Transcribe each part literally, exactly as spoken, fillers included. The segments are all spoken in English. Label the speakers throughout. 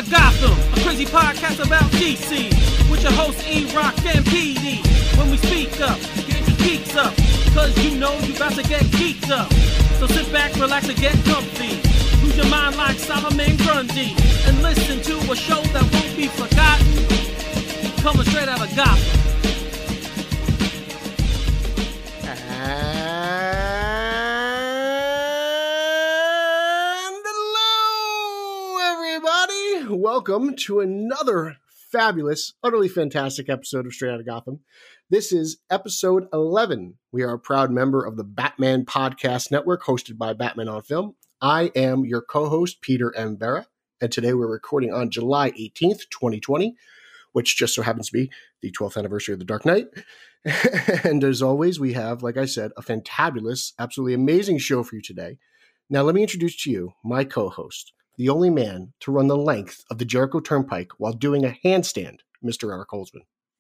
Speaker 1: Outta Gotham, a crazy podcast about D C, with your hosts E-Rock and P D. When we speak up, get your geeks up, cause you know you about to get geeked up. So sit back, relax, and get comfy. Lose your mind like Solomon Grundy, and listen to a show that won't be forgotten, coming straight out of Gotham.
Speaker 2: And hello, everybody. Welcome to another fabulous, utterly fantastic episode of Straight Outta Gotham. This is episode eleven. We are a proud member of the Batman Podcast Network, hosted by Batman on Film. I am your co-host, Peter M. Vera, and today we're recording on July eighteenth, twenty twenty, which just so happens to be the twelfth anniversary of The Dark Knight. And as always, we have, like I said, a fantabulous, absolutely amazing show for you today. Now, let me introduce to you my co-host, the only man to run the length of the Jericho Turnpike while doing a handstand, Mister Eric Holzman.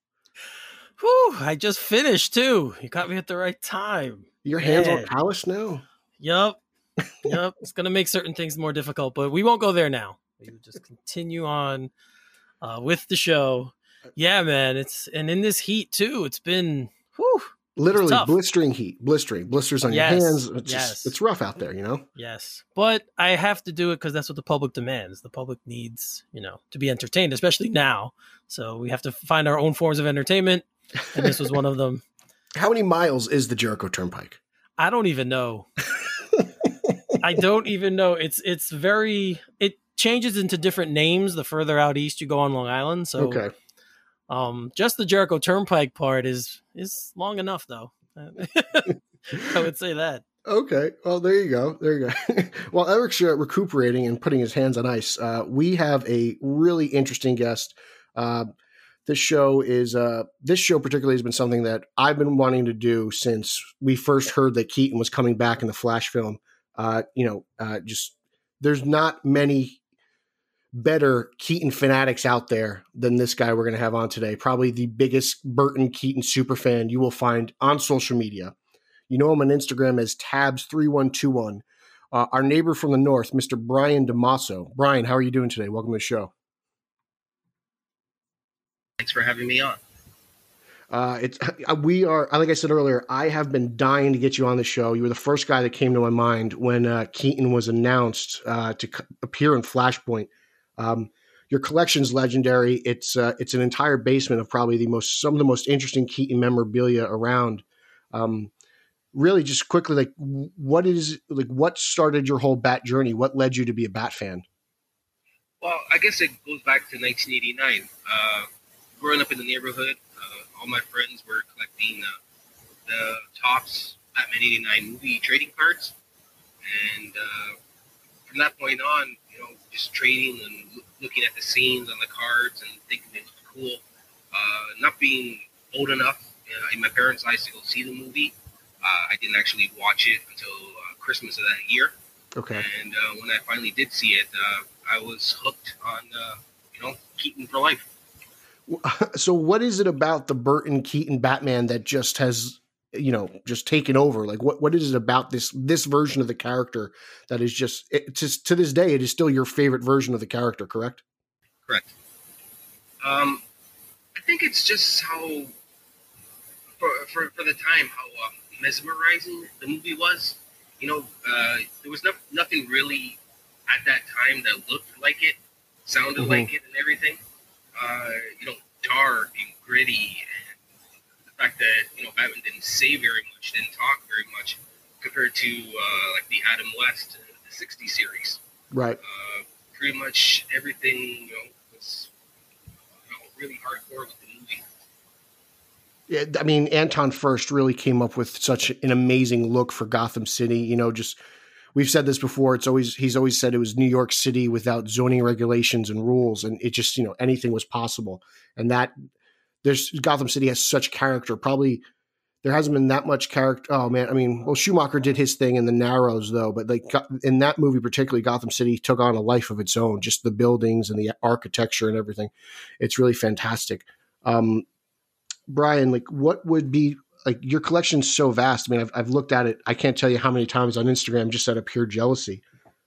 Speaker 1: Whew, I just finished, too. You got me at the right time.
Speaker 2: Your hands
Speaker 1: Man.
Speaker 2: all calloused now?
Speaker 1: Yup. Yup. It's going to make certain things more difficult, but we won't go there now. We will just continue on uh, with the show. Yeah, man. It's and in this heat, too, it's been whew,
Speaker 2: Literally
Speaker 1: tough.
Speaker 2: blistering heat, blistering, blisters on
Speaker 1: Yes,
Speaker 2: your hands. It's,
Speaker 1: yes.
Speaker 2: just, it's rough out there, you know?
Speaker 1: Yes. But I have to do it because that's what the public demands. The public needs, you know, to be entertained, especially now. So we have to find our own forms of entertainment. And this was one of them.
Speaker 2: How many miles is the Jericho Turnpike?
Speaker 1: I don't even know. I don't even know. It's it's very it changes into different names the further out east you go on Long Island. So
Speaker 2: Okay.
Speaker 1: um just the Jericho Turnpike part is is long enough though. I would say that.
Speaker 2: Okay. Well, there you go. There you go. While Eric's uh, recuperating and putting his hands on ice, uh, we have a really interesting guest. Uh, this show is uh, this show particularly has been something that I've been wanting to do since we first heard that Keaton was coming back in the Flash film. Uh, you know, uh, just there's not many better Keaton fanatics out there than this guy we're going to have on today. Probably the biggest Burton Keaton superfan you will find on social media. You know him on Instagram as Tabs three one two one. Uh, our neighbor from the north, Mister Brian DeMasso. Brian, how are you doing today? Welcome to the show.
Speaker 3: Thanks for having me on.
Speaker 2: Uh, it's we are like I said earlier. I have been dying to get you on the show. You were the first guy that came to my mind when uh, Keaton was announced uh, to c- appear in Flashpoint. Um, your collection's legendary. It's uh, it's an entire basement of probably the most some of the most interesting Keaton memorabilia around. Um, really, just quickly, like what is like what started your whole Bat journey? What led you to be a Bat fan?
Speaker 3: Well, I guess it goes back to nineteen eighty-nine. Uh, growing up in the neighborhood, uh, all my friends were collecting uh, the Topps Batman eighty-nine movie trading cards, and uh, from that point on, you know, just trading and lo- looking at the scenes on the cards and thinking it was cool. Uh, not being old enough uh, in my parents' eyes to go see the movie, uh, I didn't actually watch it until uh, Christmas of that year.
Speaker 2: Okay.
Speaker 3: And uh, when I finally did see it, uh, I was hooked on, uh, you know, Keaton for life.
Speaker 2: So what is it about the Burton Keaton Batman that just has, you know, just taken over? Like what, what is it about this, this version of the character that is just, it, just to this day, it is still your favorite version of the character, correct?
Speaker 3: Correct. Um, I think it's just how, for, for, for the time, how um, mesmerizing the movie was. You know, uh, there was no, nothing really at that time that looked like it, sounded
Speaker 2: Mm-hmm.
Speaker 3: like it, and everything. Uh, you know, dark and gritty, and the fact that, you know, Batman didn't say very much, didn't talk very much, compared to uh, like the Adam West, uh, the sixty series.
Speaker 2: Right.
Speaker 3: Uh, pretty much everything, you know, was, you know, really hardcore with the movie.
Speaker 2: Yeah, I mean, Anton Furst really came up with such an amazing look for Gotham City. You know, just we've said this before. It's always he's always said it was New York City without zoning regulations and rules, and it just, you know, anything was possible. And that there's Gotham City has such character. Probably there hasn't been that much character. Oh man, I mean, well, Schumacher did his thing in the Narrows though, but like in that movie particularly, Gotham City took on a life of its own. Just the buildings and the architecture and everything. It's really fantastic. Um, Brian, like what would be like your collection's so vast. I mean, I've, I've looked at it. I can't tell you how many times on Instagram just out of pure jealousy.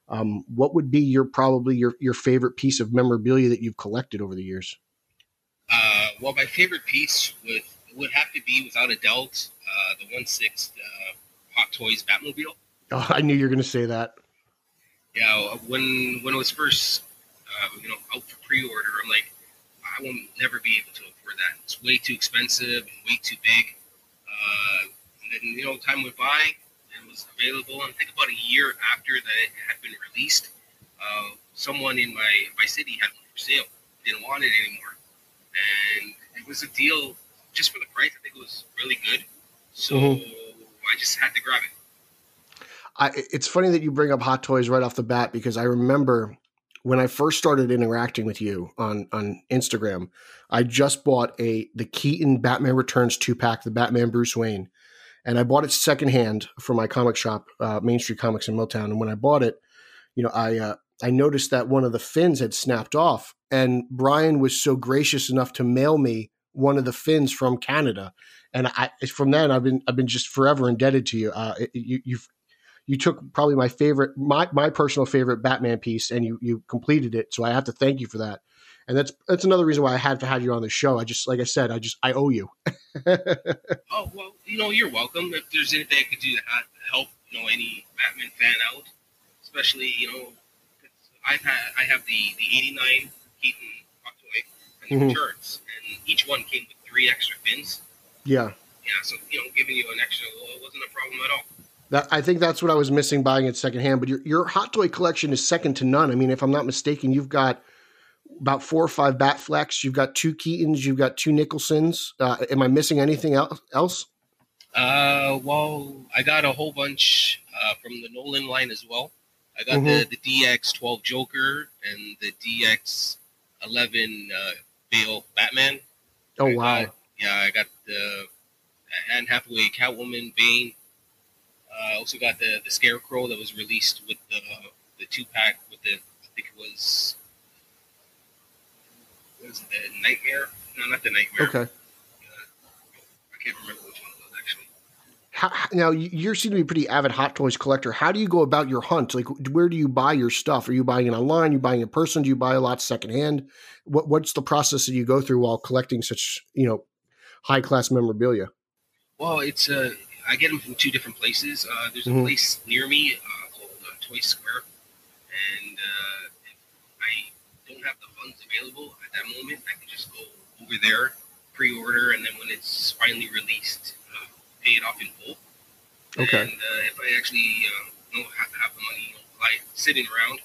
Speaker 2: Um, what would be your probably your your favorite piece of memorabilia that you've collected over the years?
Speaker 3: Uh, well, my favorite piece would would have to be, without a doubt, uh, the one sixth uh, Hot Toys Batmobile.
Speaker 2: Oh, I knew you were going to say that.
Speaker 3: Yeah, when when it was first, uh, you know, out for pre-order, I'm like, I will never be able to afford that. It's way too expensive and way too big. Uh, and then, you know, time went by, it was available, and I think about a year after that it had been released, uh, someone in my, my city had one for sale. Didn't want it anymore. And it was a deal just for the price. I think it was really good. So mm-hmm. I just had to grab it.
Speaker 2: I, it's funny that you bring up Hot Toys right off the bat, because I remember when I first started interacting with you on, on Instagram, I just bought a the Keaton Batman Returns two-pack, the Batman Bruce Wayne, and I bought it secondhand from my comic shop, uh, Main Street Comics in Milltown. And when I bought it, you know, I uh, I noticed that one of the fins had snapped off, and Brian was so gracious enough to mail me one of the fins from Canada, and I from then I've been I've been just forever indebted to you. Uh, you you've You took probably my favorite, my my personal favorite Batman piece, and you you completed it. So I have to thank you for that. And that's that's another reason why I had to have you on the show. I just, like I said, I just I owe you.
Speaker 3: Oh, well, you know, you're welcome. If there's anything I could do to help, you know, any Batman fan out, especially, you know, I've had I have the the eighty-nine Keaton Hot Toy and the mm-hmm. Returns, and each one came with three extra fins.
Speaker 2: Yeah.
Speaker 3: Yeah. So, you know, giving you an extra, well, it wasn't a problem at all.
Speaker 2: That, I think that's what I was missing buying it secondhand. But your your Hot Toy collection is second to none. I mean, if I'm not mistaken, you've got about four or five Batflecks. You've got two Keatons. You've got two Nicholsons. Uh, am I missing anything else?
Speaker 3: Uh, well, I got a whole bunch uh, from the Nolan line as well. I got mm-hmm. the, the D X twelve Joker and the D X eleven uh, Bale Batman.
Speaker 2: Oh,
Speaker 3: I
Speaker 2: wow.
Speaker 3: Got, yeah, I got the Anne Hathaway Catwoman, Bane. I uh, also got the, the Scarecrow that was released with the the two pack with the I think it was what was it, the Nightmare? No, not the Nightmare.
Speaker 2: Okay.
Speaker 3: Uh, I can't remember which one it was actually.
Speaker 2: How, now you seem to be a pretty avid Hot Toys collector. How do you go about your hunt? Like, where do you buy your stuff? Are you buying it online? Are you buying it in person? Do you buy a lot secondhand? What What's the process that you go through while collecting such, you know, high class memorabilia?
Speaker 3: Well, it's a. Uh, I get them from two different places. Uh, there's a mm-hmm. place near me uh, called uh, Toy Square, and uh, if I don't have the funds available at that moment, I can just go over there, pre-order, and then when it's finally released, uh, pay it off in full.
Speaker 2: Okay.
Speaker 3: And uh, if I actually uh, don't have, have the money, you know, like sitting around,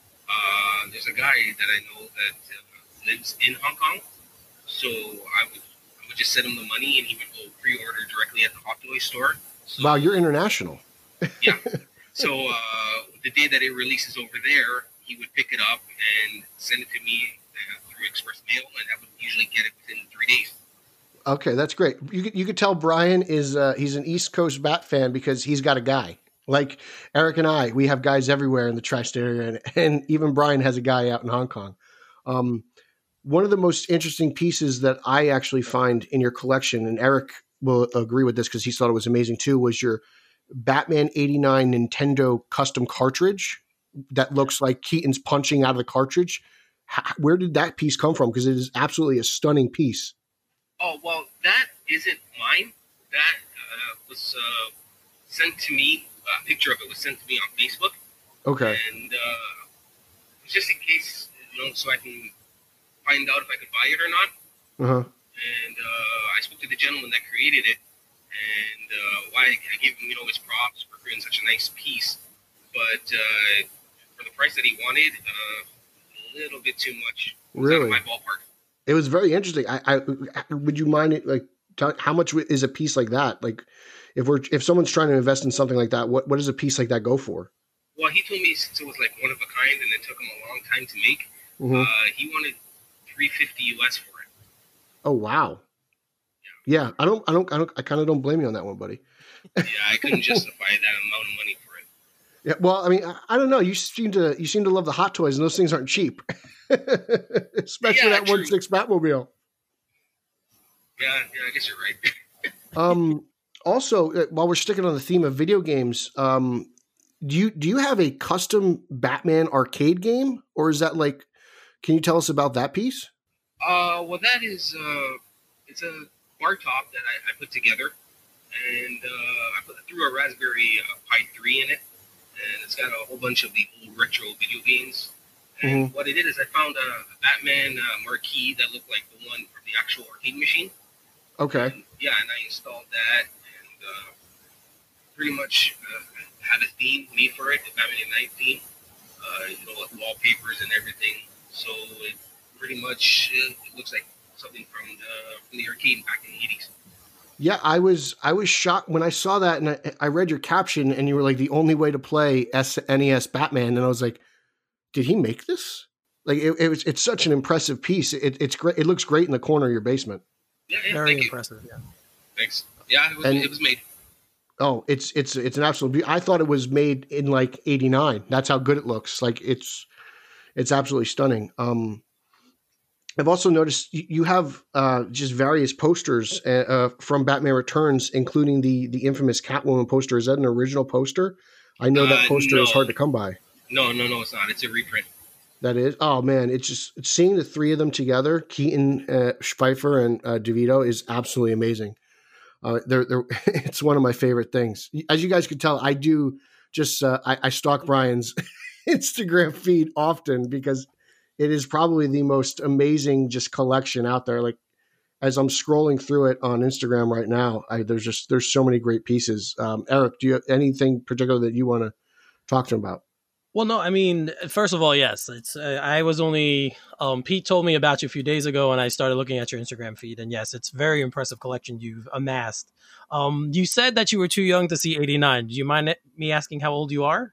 Speaker 3: uh, there's a guy that I know that uh, lives in Hong Kong, so I would. would just send him the money and he would go pre-order directly at the Hot Toy store. So,
Speaker 2: wow, you're international.
Speaker 3: Yeah. So uh, the day that it releases over there, he would pick it up and send it to me uh, through express mail, and I would usually get it within three days.
Speaker 2: Okay, that's great. You could, you could tell Brian is uh, he's an East Coast Bat fan because he's got a guy. Like Eric and I, we have guys everywhere in the tri-state area, and, and even Brian has a guy out in Hong Kong. Um, One of the most interesting pieces that I actually find in your collection, and Eric will agree with this because he thought it was amazing too, was your Batman eighty-nine Nintendo custom cartridge that looks like Keaton's punching out of the cartridge. How, where did that piece come from? Because it is absolutely a stunning piece.
Speaker 3: Oh, well, that isn't mine. That uh, was uh, sent to me. A picture of it was sent to me on Facebook.
Speaker 2: Okay.
Speaker 3: And uh, just in case, you know, so I can find out if I could buy it or not.
Speaker 2: Uh-huh.
Speaker 3: And uh, I spoke to the gentleman that created it, and uh, why I gave him, you know, his props for creating such a nice piece. But uh, for the price that he wanted, uh, a little bit too much. It was
Speaker 2: really?
Speaker 3: Out of my ballpark.
Speaker 2: It was very interesting. I, I would you mind it, like tell, how much is a piece like that? Like if we're if someone's trying to invest in something like that, what what does a piece like that go for?
Speaker 3: Well, he told me since it was like one of a kind, and it took him a long time to make.
Speaker 2: Mm-hmm.
Speaker 3: Uh, he wanted three fifty U S for it.
Speaker 2: Oh wow! Yeah, yeah I don't, I don't, I don't, I kind of don't blame you on that one, buddy.
Speaker 3: Yeah, I couldn't justify that amount of money for it.
Speaker 2: Yeah, well, I mean, I, I don't know. You seem to, you seem to love the Hot Toys, and those things aren't cheap, especially
Speaker 3: yeah,
Speaker 2: that one six Batmobile.
Speaker 3: Yeah, yeah, I guess you're right.
Speaker 2: um, also, uh, while we're sticking on the theme of video games, um, do you do you have a custom Batman arcade game, or is that like? Can you tell us about that piece?
Speaker 3: Uh, well, that is uh, it's a bar top that I, I put together, and uh, I put threw a Raspberry uh, Pi three in it, and it's got a whole bunch of the old retro video games. And mm-hmm. what I did is I found a, a Batman uh, marquee that looked like the one from the actual arcade machine.
Speaker 2: Okay.
Speaker 3: And, yeah, and I installed that, and uh, pretty much uh, had a theme made for it, the Batman Night theme. Uh, you know, like wallpapers and everything. So it pretty much uh, it looks like something from the from the arcade back in the eighties.
Speaker 2: Yeah, I was I was shocked when I saw that, and I, I read your caption, and you were like the only way to play S N E S Batman, and I was like, did he make this? Like it, it was it's such an impressive piece. It, it's great. It looks great in the corner of your basement.
Speaker 3: Yeah, yeah
Speaker 4: very
Speaker 3: thank
Speaker 4: impressive.
Speaker 3: You.
Speaker 4: Yeah,
Speaker 3: thanks. Yeah, it was,
Speaker 2: and,
Speaker 3: it was made.
Speaker 2: Oh, it's it's it's an absolute. Be- I thought it was made in like eighty-nine. That's how good it looks. Like it's it's absolutely stunning. Um, I've also noticed you have uh, just various posters uh, uh, from Batman Returns, including the the infamous Catwoman poster. Is that an original poster? I know that poster
Speaker 3: uh, no.
Speaker 2: is hard to come by.
Speaker 3: No, no, no, it's not. It's a reprint.
Speaker 2: That is. Oh man, it's just it's seeing the three of them together, Keaton, uh, Pfeiffer, and uh, DeVito, is absolutely amazing. Uh, they're, they're, it's one of my favorite things. As you guys could tell, I do just uh, I, I stalk Brian's Instagram feed often because it is probably the most amazing just collection out there. Like as I'm scrolling through it on Instagram right now, I, there's just there's so many great pieces. Um, Eric, do you have anything particular that you want to talk to him about?
Speaker 4: Well, no, I mean, first of all, yes, it's. Uh, I was only um, Pete told me about you a few days ago, and I started looking at your Instagram feed, and yes, it's a very impressive collection you've amassed. Um, you said that you were too young to see eighty-nine. Do you mind me asking how old you are?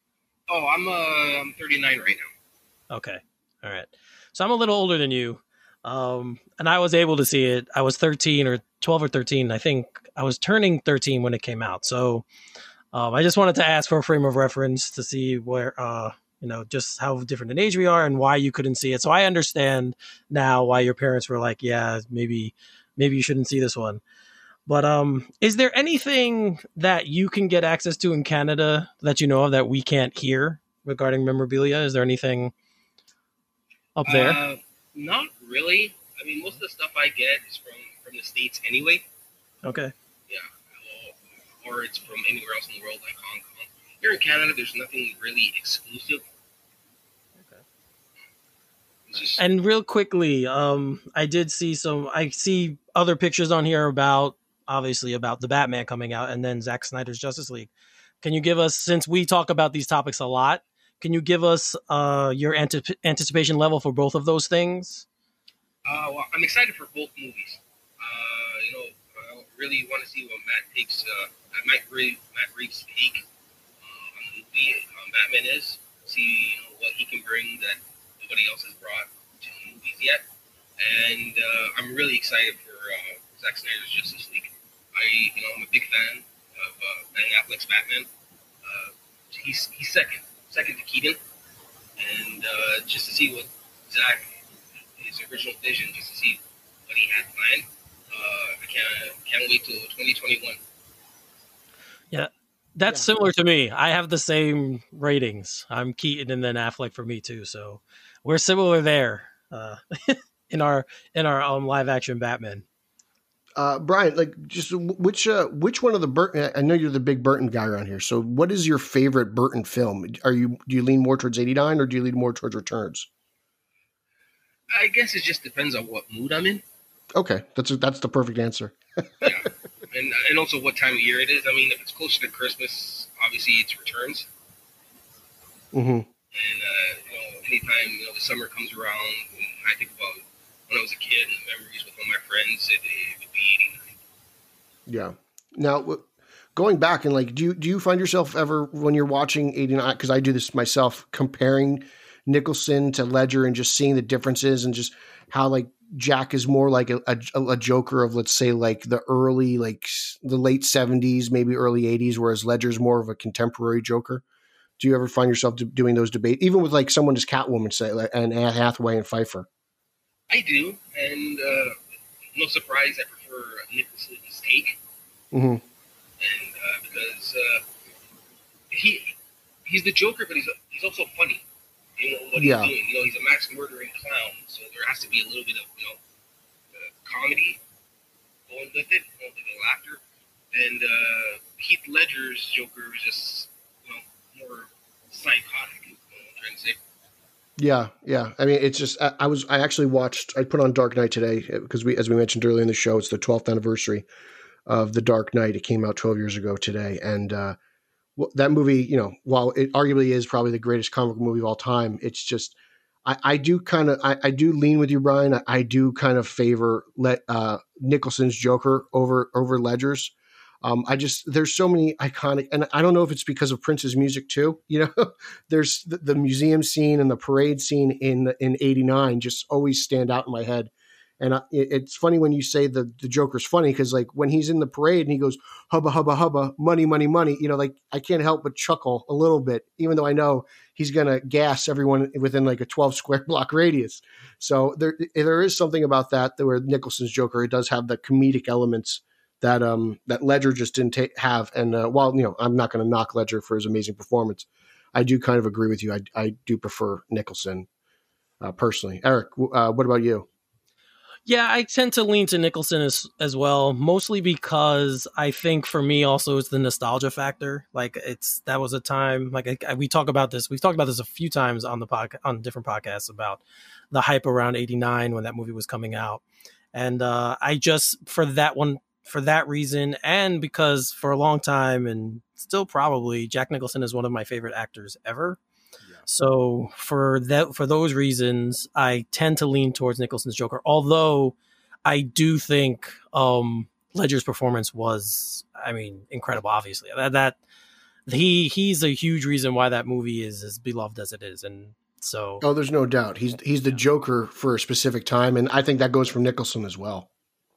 Speaker 3: Oh, I'm uh, I'm thirty-nine right now.
Speaker 4: Okay, all right. So I'm a little older than you, um, and I was able to see it. I was thirteen or twelve or thirteen. I think I was turning thirteen when it came out. So. Um, I just wanted to ask for a frame of reference to see where, uh, you know, just how different in age we are and why you couldn't see it. So I understand now why your parents were like, yeah, maybe, maybe you shouldn't see this one. But um, is there anything that you can get access to in Canada that you know of that we can't hear regarding memorabilia? Is there anything up there?
Speaker 3: Uh, not really. I mean, most of the stuff I get is from, from the States anyway.
Speaker 4: Okay.
Speaker 3: Yeah. Or it's from anywhere else in the world, like Hong Kong. Here in Canada, there's nothing really exclusive.
Speaker 4: Okay.
Speaker 3: Just...
Speaker 4: And real quickly, um, I did see some. I see other pictures on here about, obviously, about the Batman coming out, and then Zack Snyder's Justice League. Can you give us, since we talk about these topics a lot, can you give us uh, your antip- anticipation level for both of those things?
Speaker 3: Uh, well, I'm excited for both movies. Uh, you know, I really want to see what Matt takes. Uh, Matt Reeves, Matt Reeves' take uh, on the movie, on Batman is. See, you know, what he can bring that nobody else has brought to the movies yet. And uh, I'm really excited for uh, Zack Snyder's Justice League. I, you know, I'm a big fan of uh, Ben Affleck's Batman. Uh, he's he's second, second to Keaton, and uh, just to see what Zack, his original vision, just to see what he had planned. Uh, I can't can't wait till twenty twenty-one.
Speaker 4: Yeah, that's yeah. similar to me. I have the same ratings. I'm Keaton and then Affleck for me too. So we're similar there uh, in our in our um, live action Batman.
Speaker 2: Uh, Brian, like, just which uh, which one of the Burton? I know you're the big Burton guy around here. So, what is your favorite Burton film? Are you do you lean more towards eighty-nine or do you lean more towards Returns?
Speaker 3: I guess it just depends on what mood I'm in.
Speaker 2: Okay, that's a, that's the perfect answer.
Speaker 3: Yeah. And and also what time of year it is. I mean, if it's closer to Christmas, obviously it's Returns.
Speaker 2: Mm-hmm.
Speaker 3: And, uh, you know, anytime, you know, the summer comes around, and I think about when I was a kid and the memories with all my friends, it, it would be eighty-nine.
Speaker 2: Yeah. Now, going back and, like, do you, do you find yourself ever, when you're watching eighty-nine, because I do this myself, comparing Nicholson to Ledger and just seeing the differences and just how, like, Jack is more like a, a, a Joker of, let's say, like the early, like the late seventies, maybe early eighties, whereas Ledger's more of a contemporary Joker. Do you ever find yourself doing those debates, even with like someone as Catwoman, say, like, and Anne Hathaway and Pfeiffer?
Speaker 3: I do, and uh, no surprise, I prefer Nicholson's take,
Speaker 2: mm-hmm.
Speaker 3: and uh, because uh, he he's the Joker, but he's a, he's also funny. You know what
Speaker 2: yeah.
Speaker 3: he's doing. You know, he's a max murdering clown, so there has to be a little bit of you know uh, comedy going with it, you know, with the laughter. And uh, Heath Ledger's Joker is just you know more psychotic. You know what I'm trying to say.
Speaker 2: Yeah, yeah. I mean, it's just I, I was I actually watched. I put on Dark Knight today because we, as we mentioned earlier in the show, it's the twelfth anniversary of The Dark Knight. It came out twelve years ago today, and uh, well, that movie, you know, while it arguably is probably the greatest comic book movie of all time, it's just I, I do kind of I, I do lean with you, Brian. I, I do kind of favor let uh, Nicholson's Joker over over Ledger's. Um, I just there's so many iconic, and I don't know if it's because of Prince's music too. You know, there's the, the museum scene and the parade scene in in eighty-nine just always stand out in my head. And I, it, it's funny when you say the the Joker's funny because like when he's in the parade and he goes hubba hubba hubba money money money, you know, like I can't help but chuckle a little bit, even though I know he's gonna gas everyone within like a twelve square block radius. So there there is something about that where Nicholson's Joker, it does have the comedic elements that um that Ledger just didn't ta- have. And uh, while you know I'm not going to knock Ledger for his amazing performance, I do kind of agree with you. I I do prefer Nicholson uh, personally. Eric, uh, what about you?
Speaker 4: Yeah, I tend to lean to Nicholson as as well, mostly because I think for me also it's the nostalgia factor. Like it's that was a time like I, I, we talk about this. We've talked about this a few times on the pod, on different podcasts about the hype around eighty-nine when that movie was coming out, and uh, I just for that one. For that reason, and because for a long time, and still probably, Jack Nicholson is one of my favorite actors ever. Yeah. So for that, for those reasons, I tend to lean towards Nicholson's Joker. Although I do think um, Ledger's performance was, I mean, incredible. Obviously, that, that he he's a huge reason why that movie is as beloved as it is, and so
Speaker 2: oh, there's no doubt he's he's the Joker for a specific time, and I think that goes for Nicholson as well.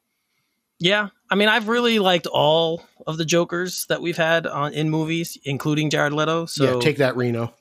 Speaker 4: Yeah, I mean, I've really liked all of the Jokers that we've had on in movies, including Jared Leto. So
Speaker 2: yeah, take that, Reno.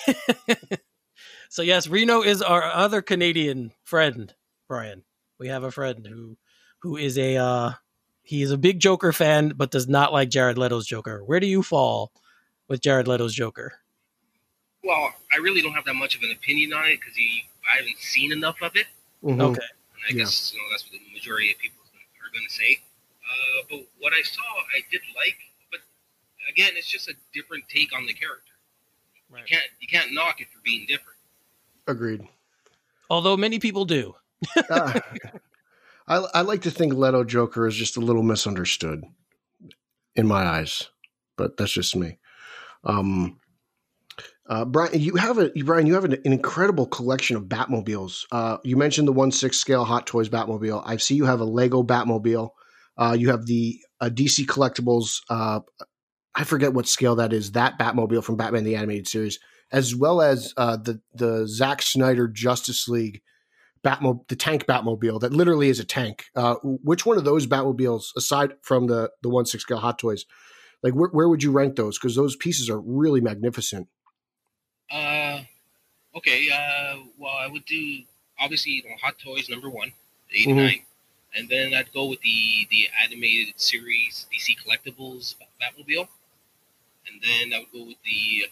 Speaker 4: So yes, Reno is our other Canadian friend, Brian. We have a friend who who is a uh, he is a big Joker fan, but does not like Jared Leto's Joker. Where do you fall with Jared Leto's Joker?
Speaker 3: Well, I really don't have that much of an opinion on it because I haven't seen enough of it.
Speaker 2: Mm-hmm.
Speaker 4: Okay,
Speaker 3: and I yeah. guess you know that's what the majority of people going to say, uh, but what I saw, I did like. But again, it's just a different take on the character. Right. You can't you can't knock it for being different.
Speaker 2: Agreed.
Speaker 4: Although many people do.
Speaker 2: uh, I I like to think Leto Joker is just a little misunderstood in my eyes, but that's just me. Um, uh, Brian, you have a Brian, you have an, an incredible collection of Batmobiles. Uh, you mentioned the one six scale Hot Toys Batmobile. I see you have a Lego Batmobile. Uh, you have the uh, D C Collectibles. Uh, I forget what scale that is. That Batmobile from Batman the Animated Series, as well as uh, the the Zack Snyder Justice League Batmo, the tank Batmobile that literally is a tank. Uh, which one of those Batmobiles, aside from the the one six scale Hot Toys, like where where would you rank those? Because those pieces are really magnificent.
Speaker 3: Uh, okay. Uh, well, I would do obviously you know, Hot Toys number one, the eighty-nine, mm-hmm. and then I'd go with the the animated series D C Collectibles Batmobile, and then I would go with the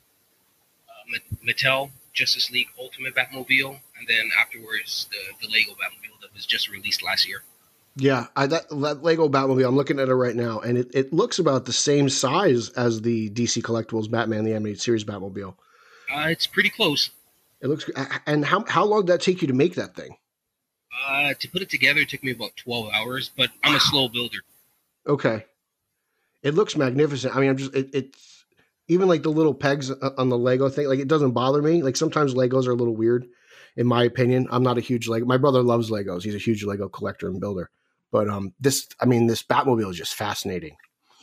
Speaker 3: uh, Mattel Justice League Ultimate Batmobile, and then afterwards the the Lego Batmobile that was just released last year.
Speaker 2: Yeah, I, that, that Lego Batmobile, I'm looking at it right now, and it, it looks about the same size as the D C Collectibles Batman the Animated Series Batmobile.
Speaker 3: Uh, it's pretty close.
Speaker 2: It looks. And how how long did that take you to make that thing?
Speaker 3: Uh, to put it together, it took me about twelve hours, but I'm a slow builder.
Speaker 2: Okay. It looks magnificent. I mean, I'm just it, it's even like the little pegs on the Lego thing. Like it doesn't bother me. Like sometimes Legos are a little weird, in my opinion. I'm not a huge Lego. My brother loves Legos. He's a huge Lego collector and builder. But um, this, I mean, this Batmobile is just fascinating.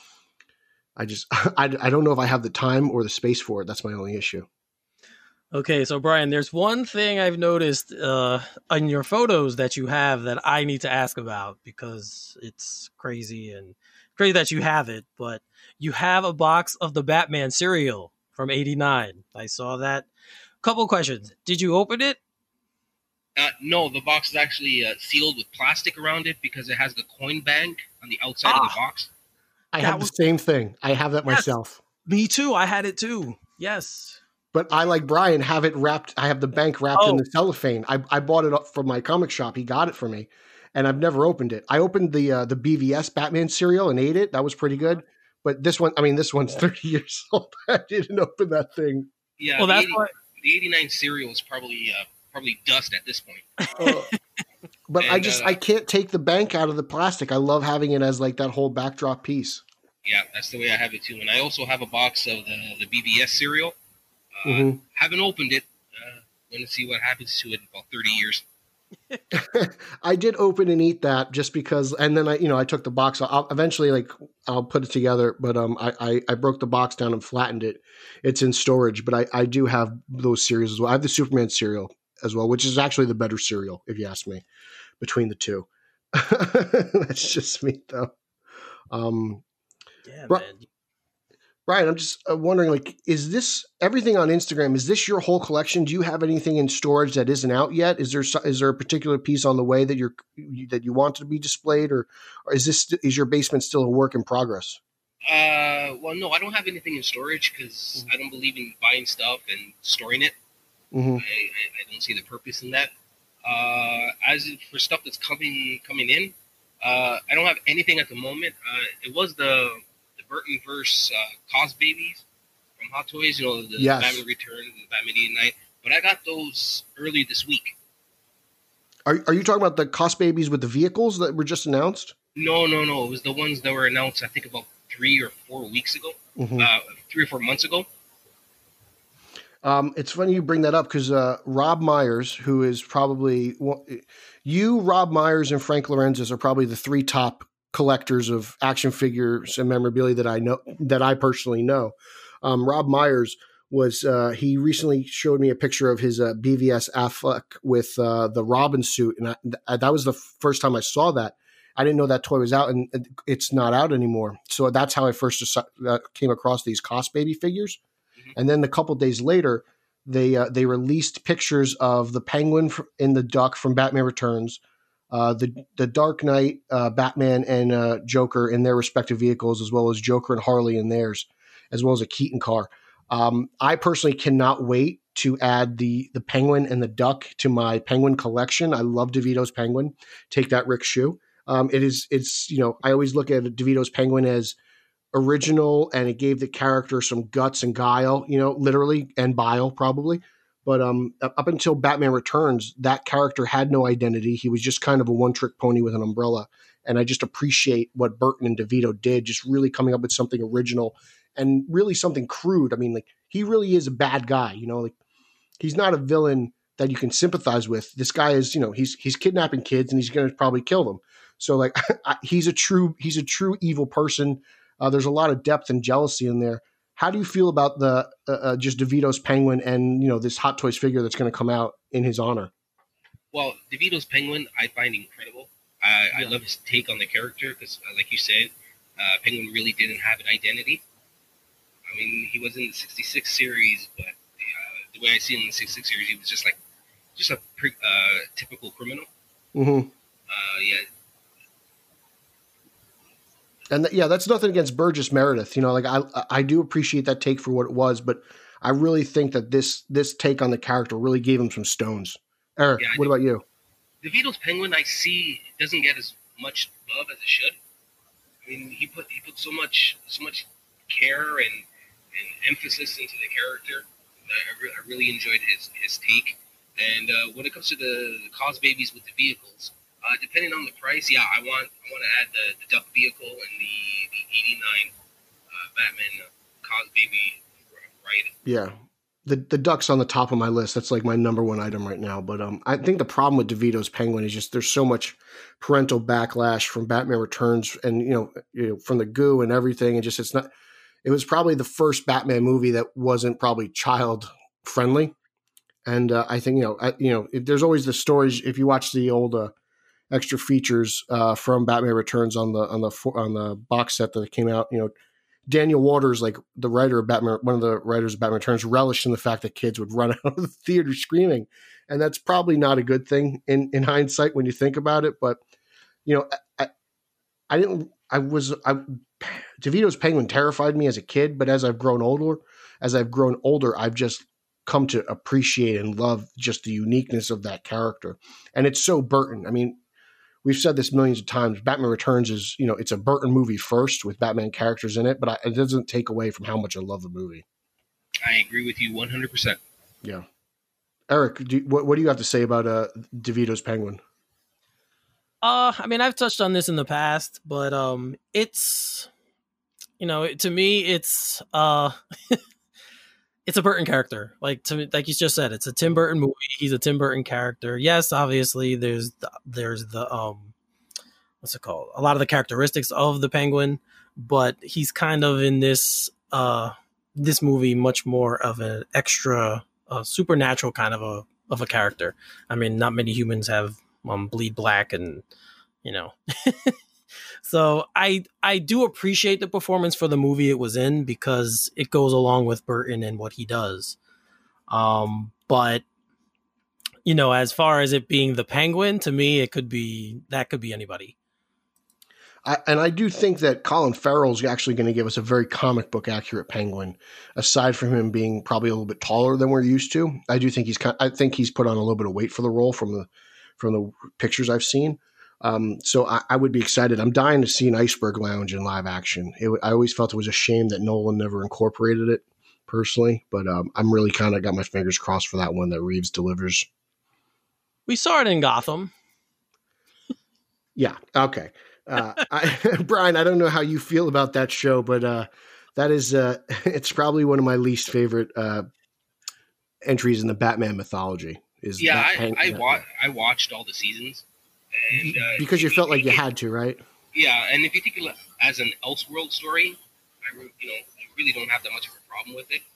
Speaker 2: I just, I, I don't know if I have the time or the space for it. That's my only issue.
Speaker 4: Okay, so Brian, there's one thing I've noticed uh, in your photos that you have that I need to ask about because it's crazy and crazy that you have it, but you have a box of the Batman cereal from eighty-nine. I saw that. Couple questions. Did you open it?
Speaker 3: Uh, no, the box is actually uh, sealed with plastic around it because it has the coin bank on the outside ah, of the box.
Speaker 2: I have was, the same thing. I have that myself.
Speaker 4: Yes, me too. I had it too. Yes.
Speaker 2: But I, like Brian, have it wrapped. I have the bank wrapped
Speaker 4: Oh.
Speaker 2: in the cellophane. I, I bought it up from my comic shop. He got it for me, and I've never opened it. I opened the uh, the B V S Batman cereal and ate it. That was pretty good. But this one, I mean, this one's thirty years old. I didn't open that thing.
Speaker 3: Yeah,
Speaker 4: Well,
Speaker 3: the,
Speaker 4: that's
Speaker 3: eighty,
Speaker 4: why.
Speaker 3: the eighty-nine cereal is probably uh, probably dust at this point.
Speaker 2: Uh, but I
Speaker 3: And,
Speaker 2: just
Speaker 3: uh,
Speaker 2: I can't take the bank out of the plastic. I love having it as like that whole backdrop piece.
Speaker 3: Yeah, that's the way I have it too. And I also have a box of the the B B S cereal. Uh,
Speaker 2: Mhm.
Speaker 3: Haven't opened it. Uh, going to see what happens to it in about thirty years.
Speaker 2: I did open and eat that just because, and then I, you know, I took the box. I'll eventually, like, I'll put it together, but um, I, I, I broke the box down and flattened it. It's in storage, but I, I do have those cereals as well. I have the Superman cereal as well, which is actually the better cereal, if you ask me, between the two. That's just me, though. Um,
Speaker 4: Yeah,
Speaker 2: Bru-
Speaker 4: man.
Speaker 2: Brian, I'm just uh, wondering, like, is this everything on Instagram? Is this your whole collection? Do you have anything in storage that isn't out yet? Is there so- is there a particular piece on the way that you're you, that you want to be displayed, or, or is this is your basement still a work in progress?
Speaker 3: Uh, well, no, I don't have anything in storage because I don't believe in buying stuff and storing it.
Speaker 2: Mm-hmm.
Speaker 3: I, I, I don't see the purpose in that. Uh, as for stuff that's coming coming in, uh, I don't have anything at the moment. Uh, it was the the Burton verse uh, Cos Babies from Hot Toys, you know, the
Speaker 2: Yes.
Speaker 3: Batman Returns and the Batman eighty-nine. But I got those early this week.
Speaker 2: Are are you talking about the Cost Babies with the vehicles that were just announced?
Speaker 3: No, no, no. It was the ones that were announced, I think, about three or four weeks ago,
Speaker 2: Mm-hmm.
Speaker 3: uh, three or four months ago.
Speaker 2: Um, it's funny you bring that up because uh, Rob Myers, who is probably one- you, Rob Myers, and Frank Lorenzis are probably the three top collectors of action figures and memorabilia that I know that I personally know. Um, Rob Myers was uh, he recently showed me a picture of his uh, B V S Affleck with uh, the Robin suit, and I, th- that was the first time I saw that. I didn't know that toy was out, and it's not out anymore. So that's how I first just, uh, came across these Cost Baby figures. And then a couple days later, they uh, they released pictures of the Penguin fr- and the Duck from Batman Returns, uh, the the Dark Knight, uh, Batman, and uh, Joker in their respective vehicles, as well as Joker and Harley in theirs, as well as a Keaton car. Um, I personally cannot wait to add the the Penguin and the Duck to my Penguin collection. I love DeVito's Penguin. Take that, Rick Shoe. Um, it is it's you know I always look at DeVito's Penguin as original, and it gave the character some guts and guile, you know, literally, and bile probably. But um, up until Batman Returns, that character had no identity. He was just kind of a one-trick pony with an umbrella. And I just appreciate what Burton and DeVito did, just really coming up with something original and really something crude. I mean, like, he really is a bad guy, you know, like, he's not a villain that you can sympathize with. This guy is, you know, he's he's kidnapping kids and he's going to probably kill them. So, like, he's a true he's a true evil person. Uh, there's a lot of depth and jealousy in there. How do you feel about the uh, uh, just DeVito's Penguin and, you know, this Hot Toys figure that's going to come out in his honor?
Speaker 3: Well, DeVito's Penguin, I find incredible. I,
Speaker 4: Yeah.
Speaker 3: I love his take on the character because, uh, like you said, uh, Penguin really didn't have an identity. I mean, he was in the sixty-six series, but uh, the way I see him in the sixty-six series, he was just like just a pre- uh, typical criminal.
Speaker 2: Mm-hmm.
Speaker 3: Uh, yeah,
Speaker 2: And th- yeah, that's nothing against Burgess Meredith. You know, like I I do appreciate that take for what it was, but I really think that this this take on the character really gave him some stones. Eric,
Speaker 3: Yeah, I
Speaker 2: what
Speaker 3: think-
Speaker 2: about you?
Speaker 3: DeVito's Penguin, I see, doesn't get as much love as it should. I mean, he put he put so much so much care and, and emphasis into the character. I, re- I really enjoyed his his take. And uh, when it comes to the, the Cos Babies with the vehicles, uh, depending on the price, yeah, I want I want to add the, the Duck vehicle and the the eighty-nine uh, Batman uh, Cos Baby ride.
Speaker 2: Yeah. The the Duck's on the top of my list. That's like my number one item right now. But um, I think the problem with DeVito's Penguin is just there's so much parental backlash from Batman Returns and, you know, you know from the goo and everything. And just it's not. It was probably the first Batman movie that wasn't probably child friendly. And uh, I think you know I, you know it, there's always the stories. If you watch the old uh, extra features uh, from Batman Returns on the on the on the box set that came out, you know, Daniel Waters, like the writer of Batman, one of the writers of Batman Returns, relished in the fact that kids would run out of the theater screaming, and that's probably not a good thing in, in hindsight when you think about it. But you know, I, I didn't. I was I, DeVito's Penguin terrified me as a kid, but as I've grown older, as I've grown older, I've just come to appreciate and love just the uniqueness of that character. And it's so Burton. I mean, we've said this millions of times. Batman Returns is, you know, it's a Burton movie first with Batman characters in it, but I, it doesn't take away from how much I love the movie.
Speaker 3: I agree with you one hundred percent.
Speaker 2: Yeah. Eric, do you, what, what do you have to say about uh, DeVito's Penguin?
Speaker 4: Uh, I mean, I've touched on this in the past, but um, it's, you know, to me, it's uh, it's a Burton character. Like to me, like you just said, it's a Tim Burton movie. He's a Tim Burton character. Yes, obviously, there's the, there's the um, what's it called? A lot of the characteristics of the Penguin, but he's kind of in this uh this movie much more of an extra, uh, supernatural kind of a of a character. I mean, not many humans have um bleed black, and you know. So I I do appreciate the performance for the movie it was in, because it goes along with Burton and what he does. Um, but you know, as far as it being the Penguin, to me, it could be that could be anybody.
Speaker 2: I, and I do think that Colin Farrell's actually going to give us a very comic book accurate Penguin, aside from him being probably a little bit taller than we're used to. I do think he's kind I think he's put on a little bit of weight for the role from the from the pictures I've seen. Um, so I, I would be excited. I'm dying to see an Iceberg Lounge in live action. It, I always felt it was a shame that Nolan never incorporated it personally, but um, I'm really kind of got my fingers crossed for that one that Reeves delivers.
Speaker 4: We saw it in Gotham.
Speaker 2: Yeah. Okay. Uh, I, Brian, I don't know how you feel about that show, but uh, that is, uh, it's probably one of my least favorite uh, entries in the Batman mythology. Is
Speaker 3: yeah, I,
Speaker 2: Hang-
Speaker 3: I, wa- I watched all the seasons. And, uh,
Speaker 2: because you felt like you had to, right?
Speaker 3: Yeah, and if you think of it as an Elseworld story, I re- you know I really don't have that much of a problem with it.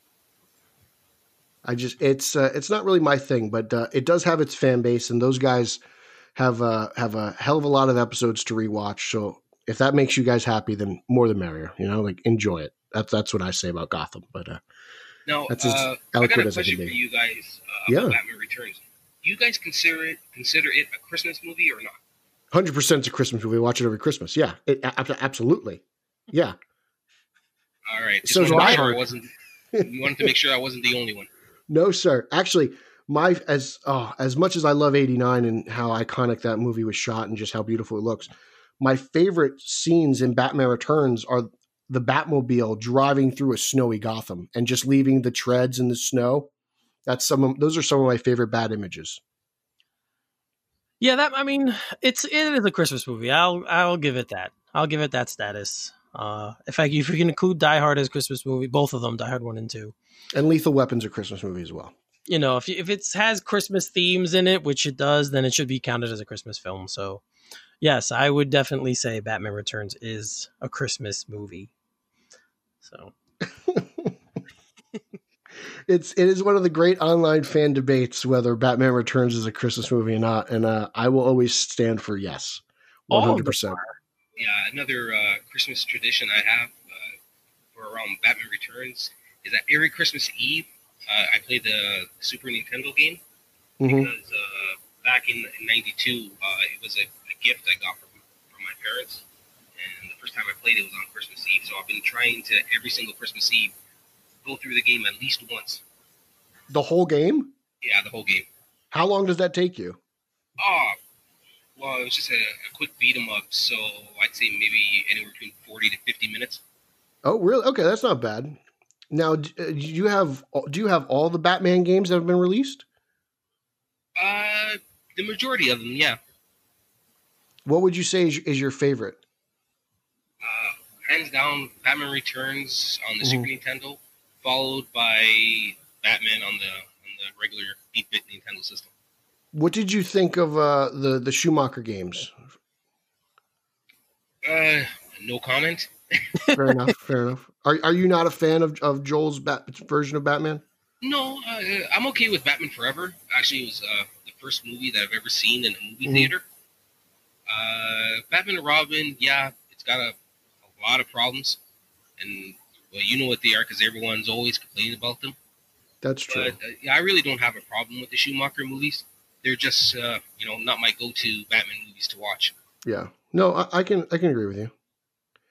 Speaker 2: I just it's uh, it's not really my thing, but uh, it does have its fan base, and those guys have uh, have a hell of a lot of episodes to rewatch. So if that makes you guys happy, then more the merrier. You know, like enjoy it. That's that's what I say about Gotham. But uh,
Speaker 3: now,
Speaker 2: that's as
Speaker 3: uh,
Speaker 2: eloquent
Speaker 3: I got a
Speaker 2: as I can
Speaker 3: question
Speaker 2: be.
Speaker 3: for you guys uh,
Speaker 2: Yeah.
Speaker 3: about Batman Returns. Do you guys consider it consider it a Christmas movie or not?
Speaker 2: one hundred percent it's a Christmas movie. We watch it every Christmas. Yeah, it, a- absolutely. Yeah.
Speaker 3: All right. Just
Speaker 2: So is
Speaker 3: wanted to make
Speaker 2: Die
Speaker 3: sure
Speaker 2: Hard.
Speaker 3: I wasn't. We wanted to make sure I wasn't the only one.
Speaker 2: No, sir. Actually, my as oh, as much as I love eighty-nine and how iconic that movie was shot and just how beautiful it looks, my favorite scenes in Batman Returns are the Batmobile driving through a snowy Gotham and just leaving the treads in the snow. That's some of, those are some of my favorite Bat images.
Speaker 4: Yeah, that I mean, it's it is a Christmas movie. I'll I'll give it that. I'll give it that status. Uh, in fact, if you can include Die Hard as Christmas movie, both of them, Die Hard one and two,
Speaker 2: And Lethal Weapon's a Christmas movie as well.
Speaker 4: You know, if if it has Christmas themes in it, which it does, then it should be counted as a Christmas film. So, yes, I would definitely say Batman Returns is a Christmas movie. So.
Speaker 2: It's it is one of the great online fan debates whether Batman Returns is a Christmas movie or not, and uh, I will always stand for yes, one hundred percent.
Speaker 3: Yeah, another uh, Christmas tradition I have uh, for around Batman Returns is that every Christmas Eve uh, I play the Super Nintendo game
Speaker 2: Mm-hmm.
Speaker 3: because uh, back in ninety-two uh, it was a, a gift I got from from my parents, and the first time I played it was on Christmas Eve. So I've been trying to every single Christmas Eve go through the game at least once.
Speaker 2: The whole game?
Speaker 3: Yeah, the whole game.
Speaker 2: How long does that take you?
Speaker 3: Oh, well, it was just a, a quick beat 'em up, so I'd say maybe anywhere between forty to fifty minutes.
Speaker 2: Oh, really? Okay, that's not bad. Now, do do you have do you have all the Batman games that have been released?
Speaker 3: Uh, the majority of them, yeah.
Speaker 2: What would you say is, is your favorite?
Speaker 3: Uh, hands down, Batman Returns on the
Speaker 2: Mhm.
Speaker 3: Super Nintendo, followed by Batman on the on the regular eight-bit Nintendo system.
Speaker 2: What did you think of uh, the the Schumacher games?
Speaker 3: Uh, no comment.
Speaker 2: Fair enough. Fair enough. Are are you not a fan of, of Joel's Bat- version of Batman?
Speaker 3: No, uh, I'm okay with Batman Forever. Actually, it was uh, the first movie that I've ever seen in a movie
Speaker 2: Mhm.
Speaker 3: theater. Uh, Batman and Robin, yeah, it's got a, a lot of problems, and well, you know what they are because everyone's always complaining about them.
Speaker 2: That's true.
Speaker 3: But uh, yeah, I really don't have a problem with the Schumacher movies. They're just, uh, you know, not my go-to Batman movies to watch.
Speaker 2: Yeah. No, I, I can I can agree with you.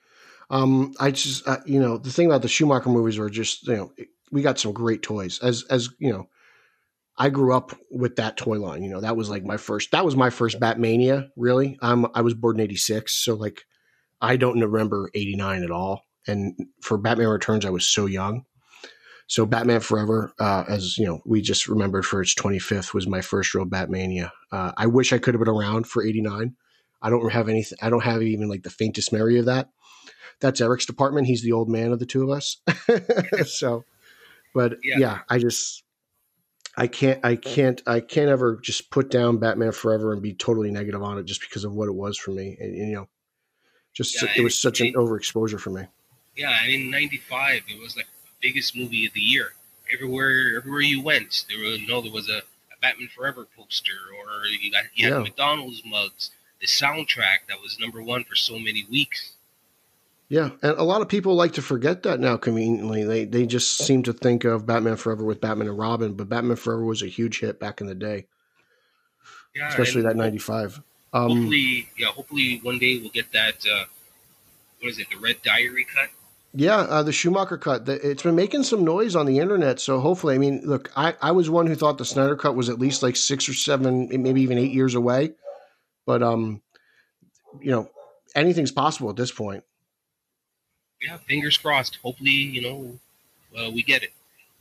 Speaker 2: Um, I just, uh, you know, the thing about the Schumacher movies were just, you know, we got some great toys. As, as you know, I grew up with that toy line. You know, that was like my first, that was my first Batmania, really. I'm, I was born in eighty-six. So like, I don't remember eighty-nine at all. And for Batman Returns, I was so young. So Batman Forever, uh, as you know, we just remembered for its twenty-fifth was my first real Batmania. Uh, I wish I could have been around for eighty-nine. I don't have anything. I don't have even like the faintest memory of that. That's Eric's department. He's the old man of the two of us. So, but yeah. yeah, I just, I can't, I can't, I can't ever just put down Batman Forever and be totally negative on it just because of what it was for me. And, you know, just, yeah, it was such an overexposure for me.
Speaker 3: Yeah. And in ninety-five, it was like the biggest movie of the year. Everywhere, everywhere you went, there was, you know, there was a, a Batman Forever poster, or you got, you had yeah. McDonald's mugs, the soundtrack that was number one for so many weeks.
Speaker 2: Yeah, and a lot of people like to forget that now conveniently. They they just seem to think of Batman Forever with Batman and Robin, but Batman Forever was a huge hit back in the day. Yeah, especially that ninety-five. Um,
Speaker 3: hopefully, yeah, hopefully one day we'll get that, uh, what is it, the Red Diary cut?
Speaker 2: Yeah, uh, the Schumacher cut. The, it's been making some noise on the internet, so hopefully, I mean, look, I, I was one who thought the Snyder cut was at least like six or seven, maybe even eight years away. But, um, you know, anything's possible at this point.
Speaker 3: Yeah, fingers crossed. Hopefully, you know, uh, we get it.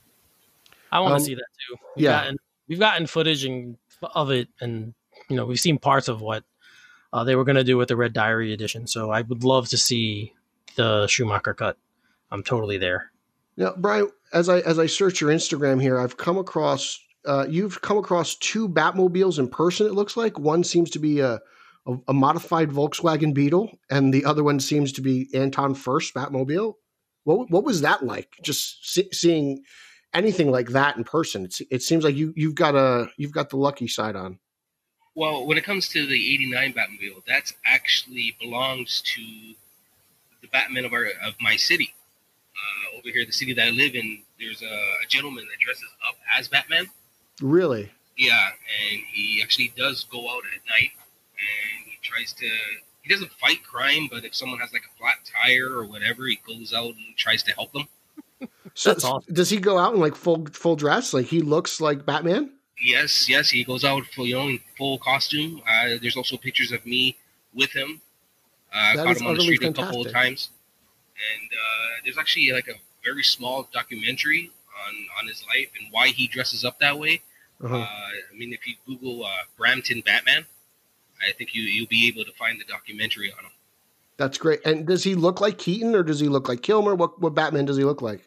Speaker 4: I want to
Speaker 2: Um,
Speaker 4: see that too. We've
Speaker 2: yeah.
Speaker 4: gotten, we've gotten footage and, of it, and you know, we've seen parts of what uh, they were going to do with the Red Diary edition. So I would love to see the Schumacher cut. I'm totally there.
Speaker 2: Now, Brian, as I as I search your Instagram here, I've come across uh, you've come across two Batmobiles in person. It looks like one seems to be a A, a modified Volkswagen Beetle, and the other one seems to be Anton Furst's Batmobile. What what was that like? Just see, seeing anything like that in person, it's, it seems like you you've got a you've got the lucky side on.
Speaker 3: Well, when it comes to the eighty-nine Batmobile, that's actually belongs to the Batman of our of my city. Uh, over here, the city that I live in, there's a, a gentleman that dresses up as Batman.
Speaker 2: Really?
Speaker 3: Yeah, and he actually does go out at night. And he tries to, he doesn't fight crime, but if someone has like a flat tire or whatever, he goes out and tries to help them.
Speaker 2: So awesome. Does he go out in like full full dress? Like he looks like Batman?
Speaker 3: Yes, yes. He goes out full, you know, in full costume. Uh, there's also pictures of me with him. I uh, caught him on the street fantastic. a couple of times. And uh, there's actually like a very small documentary on, on his life and why he dresses up that way. Uh-huh. Uh, I mean, if you Google uh, Brampton Batman, I think you, you'll be able to find the documentary on him.
Speaker 2: That's great. And does he look like Keaton or does he look like Kilmer? What what Batman does he look like?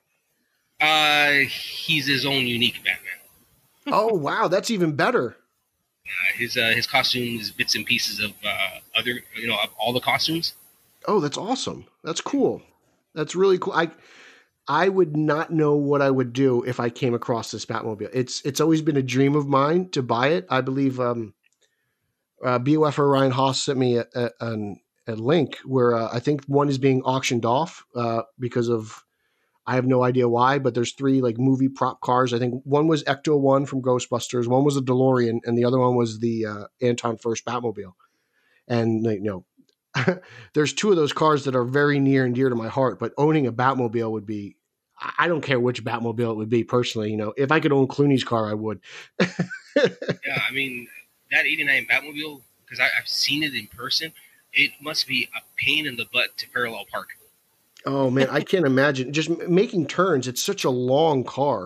Speaker 3: Uh, he's his own unique Batman.
Speaker 2: Oh, wow. That's even better.
Speaker 3: Uh, his uh, his costume is bits and pieces of uh, other, you know, of all the costumes.
Speaker 2: Oh, that's awesome. That's cool. That's really cool. I I would not know what I would do if I came across this Batmobile. It's it's always been a dream of mine to buy it. I believe um, uh, B O F or Ryan Haas sent me a, a, an, a link where uh, I think one is being auctioned off uh, because of, I have no idea why, but there's three like movie prop cars. I think one was Ecto one from Ghostbusters, one was a DeLorean, and the other one was the uh, Anton Furst Batmobile. And you know, there's two of those cars that are very near and dear to my heart, but owning a Batmobile would be, I don't care which Batmobile it would be personally. You know, if I could own Clooney's car, I would.
Speaker 3: Yeah, I mean, that eighty-nine Batmobile, because I've seen it in person, it must be a pain in the butt to parallel park.
Speaker 2: Oh, man, I can't imagine. Just making turns, it's such a long car.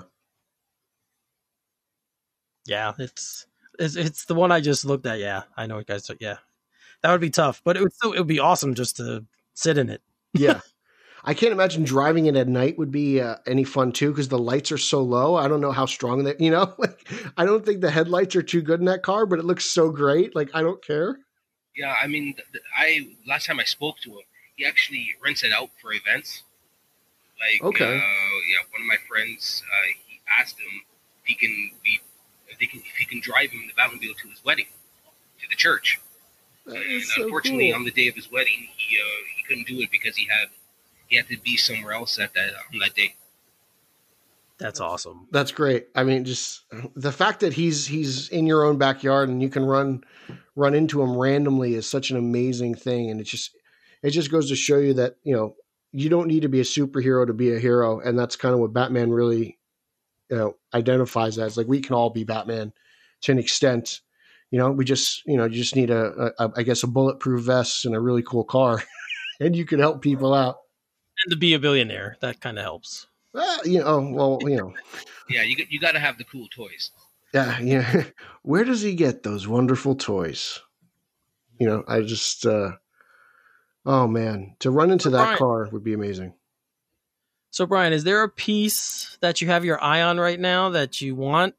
Speaker 4: Yeah, it's it's, it's the one I just looked at. Yeah, I know what guys. Yeah, that would be tough, but it would still it would be awesome just to sit in it.
Speaker 2: Yeah. I can't imagine driving it at night would be uh, any fun too, because the lights are so low. I don't know how strong that, you know, like, I don't think the headlights are too good in that car, but it looks so great. Like, I don't care.
Speaker 3: Yeah. I mean, I, last time I spoke to him, he actually rents it out for events. Like,
Speaker 2: okay.
Speaker 3: Uh, yeah. One of my friends, uh, he asked him if he can be, if, they can, if he can drive him in the Batmobile to his wedding, to the church.
Speaker 2: That
Speaker 3: and
Speaker 2: is so
Speaker 3: unfortunately,
Speaker 2: cool.
Speaker 3: on the day of his wedding, he, uh, he couldn't do it because he had, He had to be somewhere else at that on that day.
Speaker 4: That's awesome.
Speaker 2: That's great. I mean, just the fact that he's he's in your own backyard and you can run run into him randomly is such an amazing thing. And it just it just goes to show you that, you know, you don't need to be a superhero to be a hero, and that's kind of what Batman really, you know, identifies as. Like, we can all be Batman to an extent. You know, we just, you know, you just need a, a I guess, a bulletproof vest and a really cool car, and you can help people out.
Speaker 4: And to be a billionaire, that kind of helps.
Speaker 2: Well, you know, well, you know.
Speaker 3: Yeah, you you got to have the cool toys.
Speaker 2: Yeah, yeah. Where does he get those wonderful toys? You know, I just, uh, oh man, to run into that
Speaker 4: Brian,
Speaker 2: car would be amazing.
Speaker 4: So, Brian, is there a piece that you have your eye on right now that you want?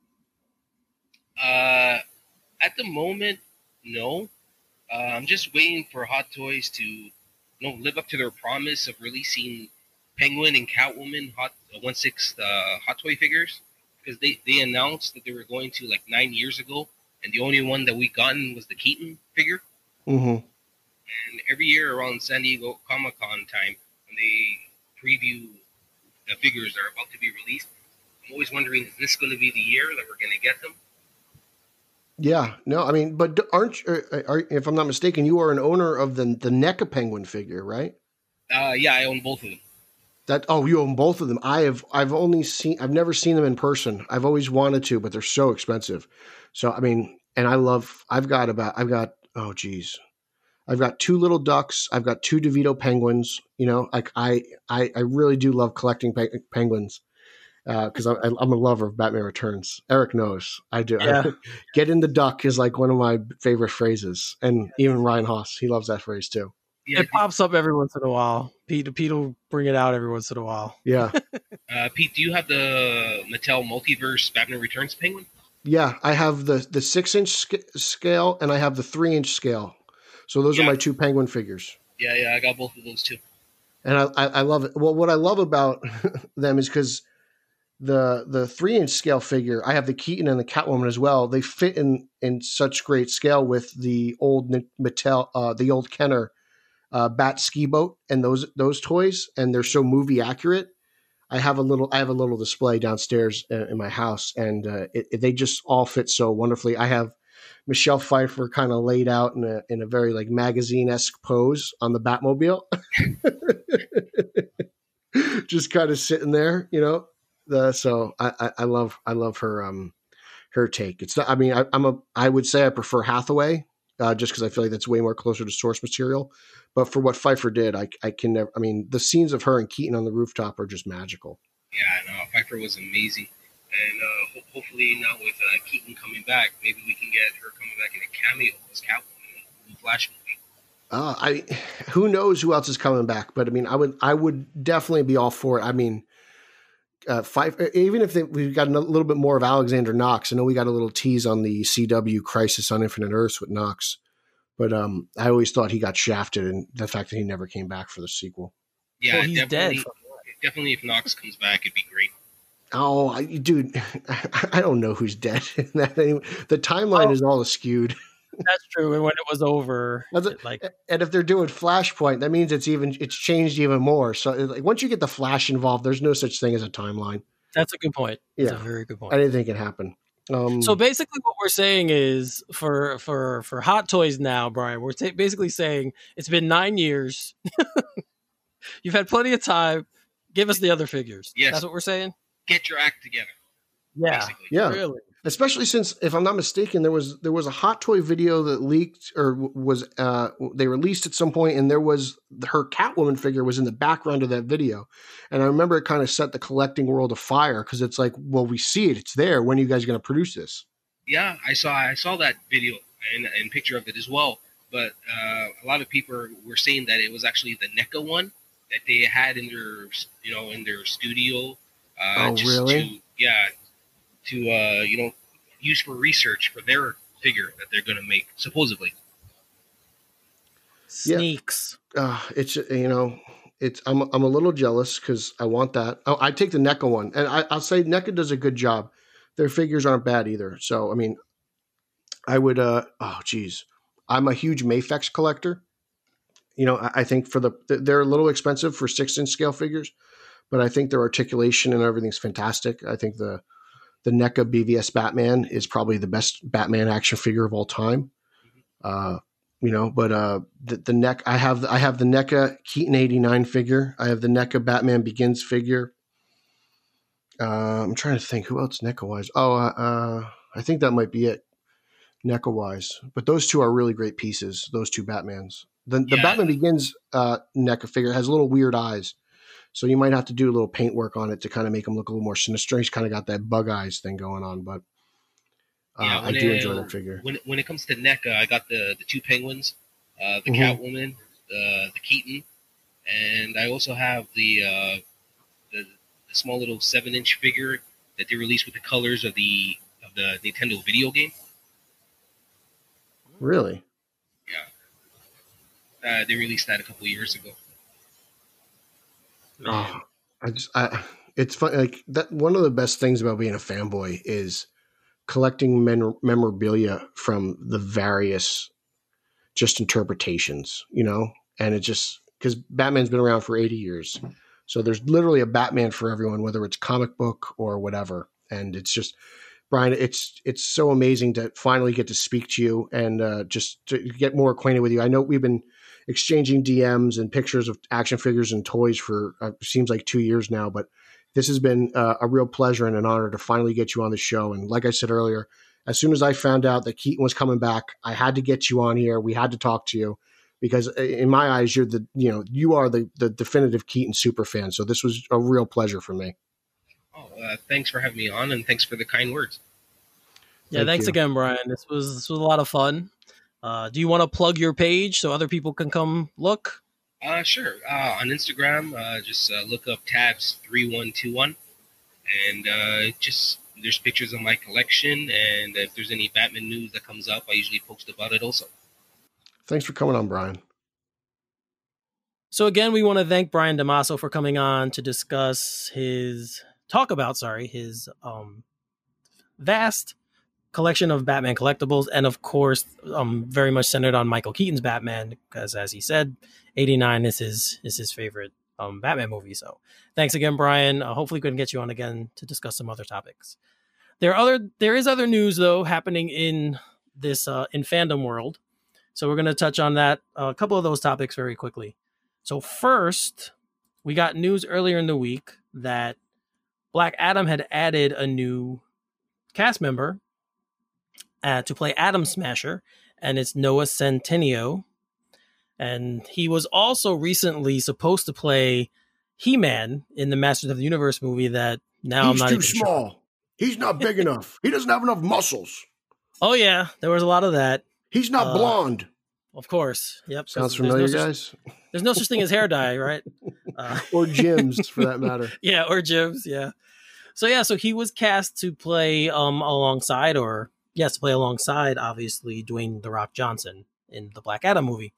Speaker 3: Uh, at the moment, no. Uh, I'm just waiting for Hot Toys to, you know, live up to their promise of releasing Penguin and Catwoman Hot uh, one sixth uh, Hot Toy figures, because they, they announced that they were going to like nine years ago, and the only one that we gotten was the Keaton figure.
Speaker 2: Mm-hmm.
Speaker 3: And every year around San Diego Comic-Con time, when they preview the figures that are about to be released, I'm always wondering, is this going to be the year that we're going to get them?
Speaker 2: Yeah, no, I mean, but aren't you, are, if I'm not mistaken, you are an owner of the the NECA Penguin figure, right?
Speaker 3: Uh, yeah, I own both of them.
Speaker 2: That oh, you own both of them. I have I've only seen I've never seen them in person. I've always wanted to, but they're so expensive. So I mean, and I love. I've got about I've got oh geez, I've got two little ducks. I've got two DeVito penguins. You know, like I I I really do love collecting pe- penguins. Because uh, I'm a lover of Batman Returns. Eric knows I do.
Speaker 4: Yeah.
Speaker 2: Get in the duck is like one of my favorite phrases, and even Ryan Haas, he loves that phrase too.
Speaker 3: Yeah,
Speaker 4: It pops up every once in a while. Pete, Pete will bring it out every once in a while.
Speaker 2: Yeah,
Speaker 3: uh, Pete, do you have the Mattel Multiverse Batman Returns Penguin?
Speaker 2: yeah. I have the the six inch sc- scale, and I have the three inch scale. So those
Speaker 3: Yeah.
Speaker 2: are my two penguin figures.
Speaker 3: Yeah, yeah, I got both of those too.
Speaker 2: And I, I, I love it. Well, what I love about them is because the the three inch scale figure, I have the Keaton and the Catwoman as well. They fit in in such great scale with the old Mattel, uh, the old Kenner uh, Bat ski boat and those those toys, and they're so movie accurate. I have a little I have a little display downstairs in, in my house, and uh, it, it, they just all fit so wonderfully. I have Michelle Pfeiffer kind of laid out in a in a very like magazine-esque pose on the Batmobile, just kind of sitting there, you know. The, so I, I, I love I love her um her take. It's not. I mean, I, I'm a I would say I prefer Hathaway uh, just because I feel like that's way more closer to source material. But for what Pfeiffer did, I I can never. I mean, the scenes of her and Keaton on the rooftop are just magical.
Speaker 3: Yeah, no, Pfeiffer was amazing, and uh, ho- hopefully now with uh, Keaton coming back, maybe we can get her coming back in a cameo as Catwoman in the Flash movie.
Speaker 2: Uh, I who knows who else is coming back, but I mean, I would I would definitely be all for it. I mean. Uh, five, even if they, we've got a little bit more of Alexander Knox. I know we got a little tease on the C W Crisis on Infinite Earths with Knox, but um, I always thought he got shafted, and the fact that he never came back for the sequel.
Speaker 3: Yeah,
Speaker 4: Well, he's
Speaker 3: definitely,
Speaker 4: dead.
Speaker 3: definitely if Knox comes back, it'd be great.
Speaker 2: Oh, I, dude, I don't know who's dead. The timeline
Speaker 4: Oh.
Speaker 2: is all skewed.
Speaker 4: That's true. And when it was over,
Speaker 2: That's a-
Speaker 4: it, like
Speaker 2: And if they're doing Flashpoint, that means it's even it's changed even more. So like, once you get the Flash involved, there's no such thing as a timeline.
Speaker 4: that's a good point. That's
Speaker 2: Yeah.
Speaker 4: a very good point.
Speaker 2: Anything can happen. Um,
Speaker 4: So basically, what we're saying is for for for Hot Toys now, Brian, we're ta- basically saying it's been nine years. You've had plenty of time. Give us the other figures.
Speaker 3: Yes.
Speaker 4: That's what we're saying.
Speaker 3: Get your act together.
Speaker 4: Yeah,
Speaker 3: Basically.
Speaker 2: yeah.
Speaker 4: really.
Speaker 2: Especially since, if I'm not mistaken, there was there was a Hot Toy video that leaked or was uh, they released at some point, and there was her Catwoman figure was in the background of that video, and I remember it kind of set the collecting world afire because it's like, well, we see it, it's there. When are you guys going to produce this?
Speaker 3: Yeah, I saw I saw that video and, and picture of it as well. But uh, a lot of people were saying that it was actually the NECA one that they had in their you know in their studio. Uh,
Speaker 2: Oh,
Speaker 3: just
Speaker 2: really?
Speaker 3: To, yeah, to uh, you know use for research for their figure that they're going to make supposedly.
Speaker 2: Yeah.
Speaker 4: Sneaks.
Speaker 2: Uh, it's you know, it's I'm I'm a little jealous because I want that. Oh, I take the NECA one, and I, I'll say NECA does a good job. Their figures aren't bad either. So I mean, I would. Uh, oh, geez, I'm a huge Mafex collector. You know, I, I think for the they're a little expensive for six inch scale figures, but I think their articulation and everything's fantastic. I think the the NECA B V S Batman is probably the best Batman action figure of all time. Uh, you know, but uh, the, the neck, I have, I have the NECA Keaton eighty-nine figure. I have the NECA Batman Begins figure. Uh, I'm trying to think who else NECA wise. Oh, uh, uh, I think that might be it NECA wise, but those two are really great pieces. Those two Batmans. The, the
Speaker 3: Yeah.
Speaker 2: Batman Begins uh, NECA figure has little weird eyes. So you might have to do a little paint work on it to kind of make him look a little more sinister. He's kind of got that bug eyes thing going on, but uh,
Speaker 3: Yeah,
Speaker 2: I
Speaker 3: when
Speaker 2: do
Speaker 3: it-
Speaker 2: enjoy that figure.
Speaker 3: When it, when it comes to NECA, I got the, the two penguins, uh, the
Speaker 2: Mhm.
Speaker 3: Catwoman, the the Keaton, and I also have the uh, the, the small little seven inch figure that they released with the colors of the of the Nintendo video game.
Speaker 2: Really?
Speaker 3: Uh, they released that a couple of years ago.
Speaker 4: Man.
Speaker 2: Oh, I just, I, it's fun. Like that. One of the best things about being a fanboy is collecting men, memorabilia from the various just interpretations, you know, and it just, because Batman's been around for eighty years. So there's literally a Batman for everyone, whether it's comic book or whatever. And it's just, Brian, it's it's so amazing to finally get to speak to you and uh, just to get more acquainted with you. I know we've been exchanging D Ms and pictures of action figures and toys for uh, seems like two years now, but this has been uh, a real pleasure and an honor to finally get you on the show. And like I said earlier, as soon as I found out that Keaton was coming back, I had to get you on here. We had to talk to you because in my eyes, you're the, you know, you are the, the definitive Keaton super fan. So this was a real pleasure for me.
Speaker 3: Oh, uh, thanks for having me on, and thanks for the kind words.
Speaker 4: Yeah,
Speaker 2: Thank
Speaker 4: thanks
Speaker 2: you.
Speaker 4: again, Brian. This was this was a lot of fun. Uh, do you want to plug your page so other people can come look?
Speaker 3: Uh, sure. Uh, on Instagram, uh, just uh, look up tabs three one two one, and uh, just there's pictures of my collection, and if there's any Batman news that comes up, I usually post about it also.
Speaker 2: Thanks for coming on, Brian.
Speaker 4: So again, we want to thank Brian Damaso for coming on to discuss his talk about, sorry, his um, vast collection of Batman collectibles, and of course, um, very much centered on Michael Keaton's Batman, because as he said, eighty-nine is his is his favorite um, Batman movie. So thanks again, Brian. Uh, hopefully, we can get you on again to discuss some other topics. There are other there is other news though happening in this uh, in fandom world, so we're going to touch on that uh, a couple of those topics very quickly. So first, we got news earlier in the week that Black Adam had added a new cast member uh, to play Atom Smasher, and it's Noah Centineo. And he was also recently supposed to play He-Man in the Masters of the Universe movie that now
Speaker 2: He's
Speaker 4: I'm not
Speaker 2: too
Speaker 4: even sure.
Speaker 2: small. He's not big enough. He doesn't have enough muscles.
Speaker 4: Oh yeah, there was a lot of that.
Speaker 2: He's not
Speaker 4: Uh,
Speaker 2: blonde.
Speaker 4: Of course. Yep.
Speaker 2: Sounds
Speaker 4: There's
Speaker 2: familiar,
Speaker 4: no such,
Speaker 2: guys?
Speaker 4: There's no such thing as hair dye, right? Uh,
Speaker 2: Or gyms, for that matter.
Speaker 4: yeah, or Jim's, yeah. So yeah, so he was cast to play um alongside, or yes, to play alongside, obviously, Dwayne The Rock Johnson in the Black Adam movie.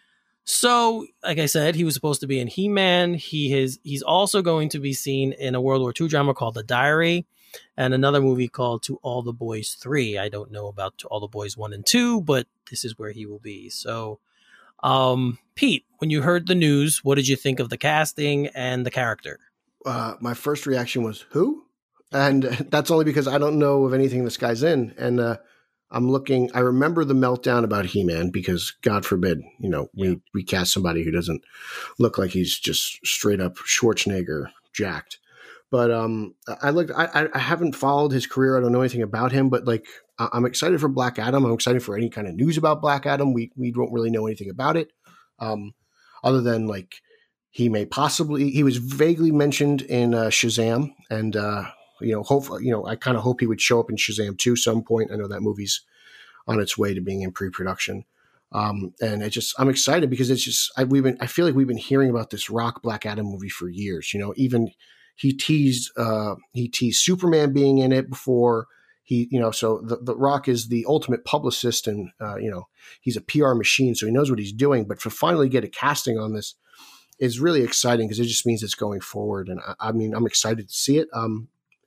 Speaker 4: So, like I said, he was supposed to be in He-Man. He is he's also going to be seen in a World War Two drama called The Diary, and another movie called To All the Boys three. I don't know about To All the Boys one and two, but this is where he will be. So, um, Pete, when you heard the news, what did you think of the casting and the character?
Speaker 2: Uh, my first reaction was, who? And that's only because I don't know of anything this guy's in. And uh, I'm looking, I remember the meltdown about He-Man because, God forbid, you know, we, we cast somebody who doesn't look like he's just straight up Schwarzenegger jacked. But um, I looked. I, I haven't followed his career. I don't know anything about him. But like, I'm excited for Black Adam. I'm excited for any kind of news about Black Adam. We we don't really know anything about it, um, other than like he may possibly. He was vaguely mentioned in uh, Shazam, and uh, you know, hope you know. I kind of hope he would show up in Shazam too some point. I know that movie's on its way to being in pre-production, um, and it just I'm excited because it's just I, we've been. I feel like we've been hearing about this Rock Black Adam movie for years. You know, even. He teased uh, he teased Superman being in it before he, you know, so the, the Rock is the ultimate publicist and, uh, you know, he's a P R machine, so he knows what he's doing. But to finally get a casting on this is really exciting because it just means it's going forward. And I, I mean, I'm excited to see it. Um,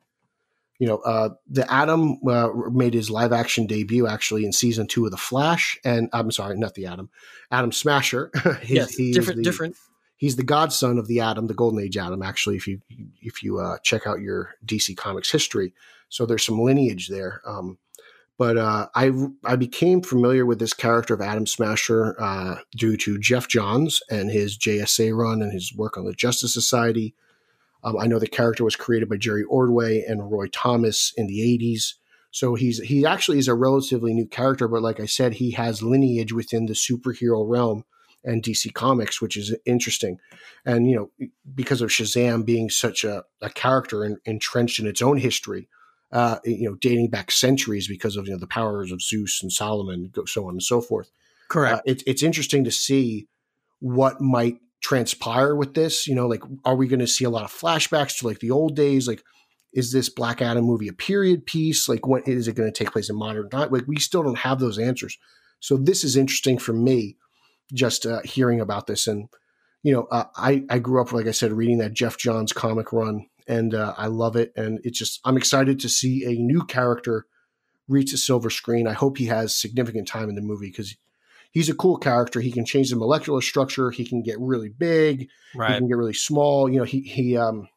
Speaker 2: you know, uh, the Atom uh, made his live action debut actually in season two of The Flash. And I'm sorry, not the Atom, Atom Smasher. he's,
Speaker 4: yes,
Speaker 2: he's
Speaker 4: different,
Speaker 2: the,
Speaker 4: different.
Speaker 2: He's the godson of the Atom, the Golden Age Atom, actually, if you if you uh, check out your D C Comics history. So there's some lineage there. Um, But uh, I I became familiar with this character of Atom Smasher uh, due to Jeff Johns and his J S A run and his work on the Justice Society. Um, I know the character was created by Jerry Ordway and Roy Thomas in the eighties. So he's he actually is a relatively new character, but like I said, he has lineage within the superhero realm and D C Comics, which is interesting. And, you know, because of Shazam being such a, a character and entrenched in its own history, uh, you know, dating back centuries because of, you know, the powers of Zeus and Solomon, so on and so forth.
Speaker 4: Correct.
Speaker 2: Uh, it, it's interesting to see what might transpire with this. You know, like, are we going to see a lot of flashbacks to like the old days? Like, is this Black Adam movie a period piece? Like, when is it going to take place in modern time? Like, we still don't have those answers. So this is interesting for me, just uh, hearing about this. And, you know, uh, I, I grew up, like I said, reading that Jeff Johns comic run, and uh, I love it. And it's just, I'm excited to see a new character reach the silver screen. I hope he has significant time in the movie because he's a cool character. He can change the molecular structure. He can get really big.
Speaker 4: Right.
Speaker 2: He can get really small. You know, he, he, um,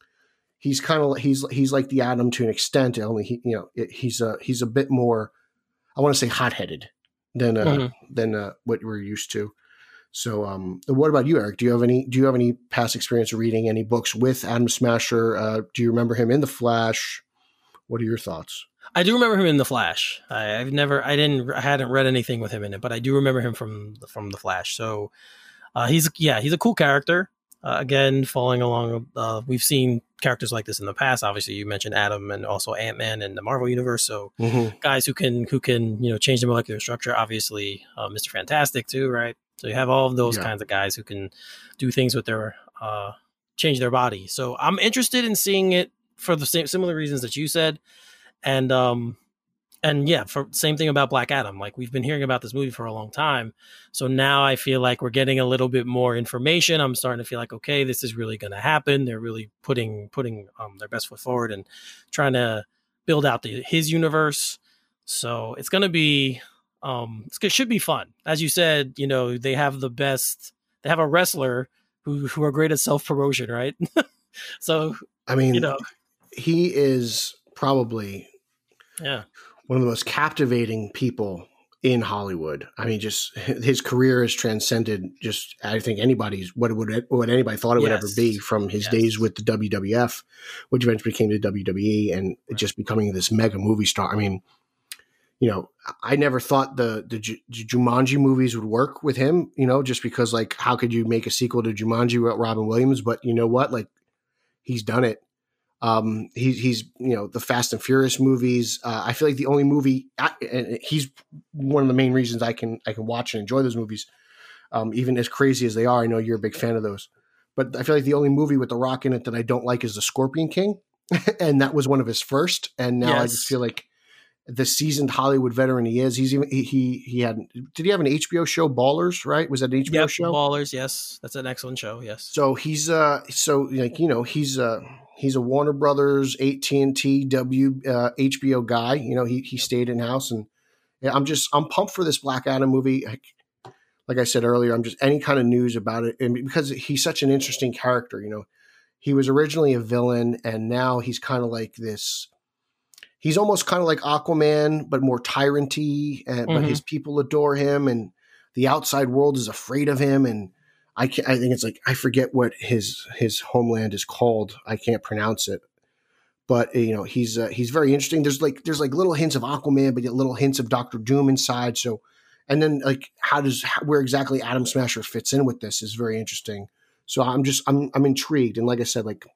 Speaker 2: he's kind of, he's, he's like the Atom to an extent, only he, you know, it, he's a, he's a bit more, I want to say hot-headed than uh, mm-hmm. than uh, what we're used to. So, um, what about you, Eric? Do you have any Do you have any past experience of reading any books with Atom Smasher? Uh, do you remember him in the Flash? What are your thoughts?
Speaker 4: I do remember him in the Flash. I, I've never, I didn't, I hadn't read anything with him in it, but I do remember him from from the Flash. So, uh, he's yeah, he's a cool character. Uh, again, following along, uh, we've seen characters like this in the past. Obviously, you mentioned Atom and also Ant-Man in the Marvel universe. So mm-hmm. guys who can who can you know change the molecular structure. Obviously, uh, Mister Fantastic too, right? So you have all of those yeah. kinds of guys who can do things with their uh, change their body. So I'm interested in seeing it for the same similar reasons that you said, and um, and yeah, for same thing about Black Adam. Like, we've been hearing about this movie for a long time. So now I feel like we're getting a little bit more information. I'm starting to feel like, okay, this is really going to happen. They're really putting, putting um, their best foot forward and trying to build out the, his universe. So it's going to be, um, it's, it should be fun. As you said, you know, they have the best, they have a wrestler who, who are great at self-promotion, right? So,
Speaker 2: I mean,
Speaker 4: you know,
Speaker 2: he is probably,
Speaker 4: yeah,
Speaker 2: one of the most captivating people in Hollywood. I mean, just his career has transcended just, I think anybody's, what would what anybody thought it would
Speaker 4: yes.
Speaker 2: ever be, from his yes. days with the W W F, which eventually became the W W E, and right. just becoming this mega movie star. I mean, you know, I never thought the, the J- Jumanji movies would work with him, you know, just because, like, how could you make a sequel to Jumanji with Robin Williams? But you know what? Like, he's done it. Um, he, he's, you know, the Fast and Furious movies. Uh, I feel like the only movie, and he's one of the main reasons I can, I can watch and enjoy those movies. Um, even as crazy as they are, I know you're a big fan of those, but I feel like the only movie with The Rock in it that I don't like is The Scorpion King. And that was one of his first. And now yes. I just feel like the seasoned Hollywood veteran he is, he's even, he, he, he had, did he have an H B O show, Ballers, right? Was that an H B O
Speaker 4: yep,
Speaker 2: show?
Speaker 4: Ballers. Yes. That's an excellent show. Yes.
Speaker 2: So he's, uh, so like, you know, he's, uh, he's a Warner Brothers, A T and T, W, uh, H B O guy. You know, he he stayed in house, and yeah, I'm just I'm pumped for this Black Adam movie. Like, like I said earlier, I'm just any kind of news about it, and because he's such an interesting character. You know, he was originally a villain, and now he's kind of like this. He's almost kind of like Aquaman, but more tyrant-y, and mm-hmm. but his people adore him, and the outside world is afraid of him, and I can't, I think it's like, I forget what his, his homeland is called. I can't pronounce it, but you know, he's, uh, he's very interesting. There's like, there's like little hints of Aquaman, but yet little hints of Doctor Doom inside. So, and then like, how does, how, where exactly Atom Smasher fits in with this is very interesting. So I'm just, I'm, I'm intrigued. And like I said, like,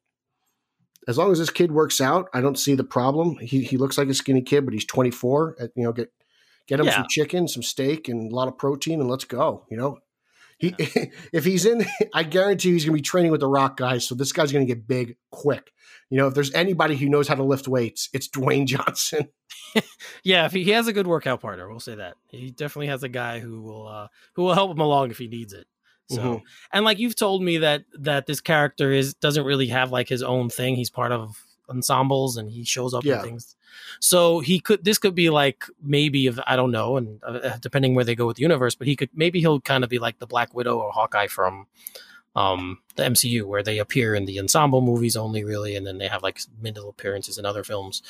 Speaker 2: as long as this kid works out, I don't see the problem. He, he looks like a skinny kid, but he's twenty-four. You know, get, get him yeah. some chicken, some steak, and a lot of protein, and let's go, you know. He, if he's in, I guarantee he's going to be training with the Rock guys. So this guy's going to get big quick. You know, if there's anybody who knows how to lift weights, it's Dwayne Johnson.
Speaker 4: Yeah, if he, he has a good workout partner, we'll say that. He definitely has a guy who will uh, who will help him along if he needs it. So, mm-hmm. and like you've told me that that this character is doesn't really have like his own thing. He's part of ensembles and he shows up
Speaker 2: yeah.
Speaker 4: in things. So he could, this could be like maybe if I don't know, and uh, depending where they go with the universe, but he could maybe he'll kind of be like the Black Widow or Hawkeye from um, the M C U, where they appear in the ensemble movies only, really, and then they have like middle appearances in other films.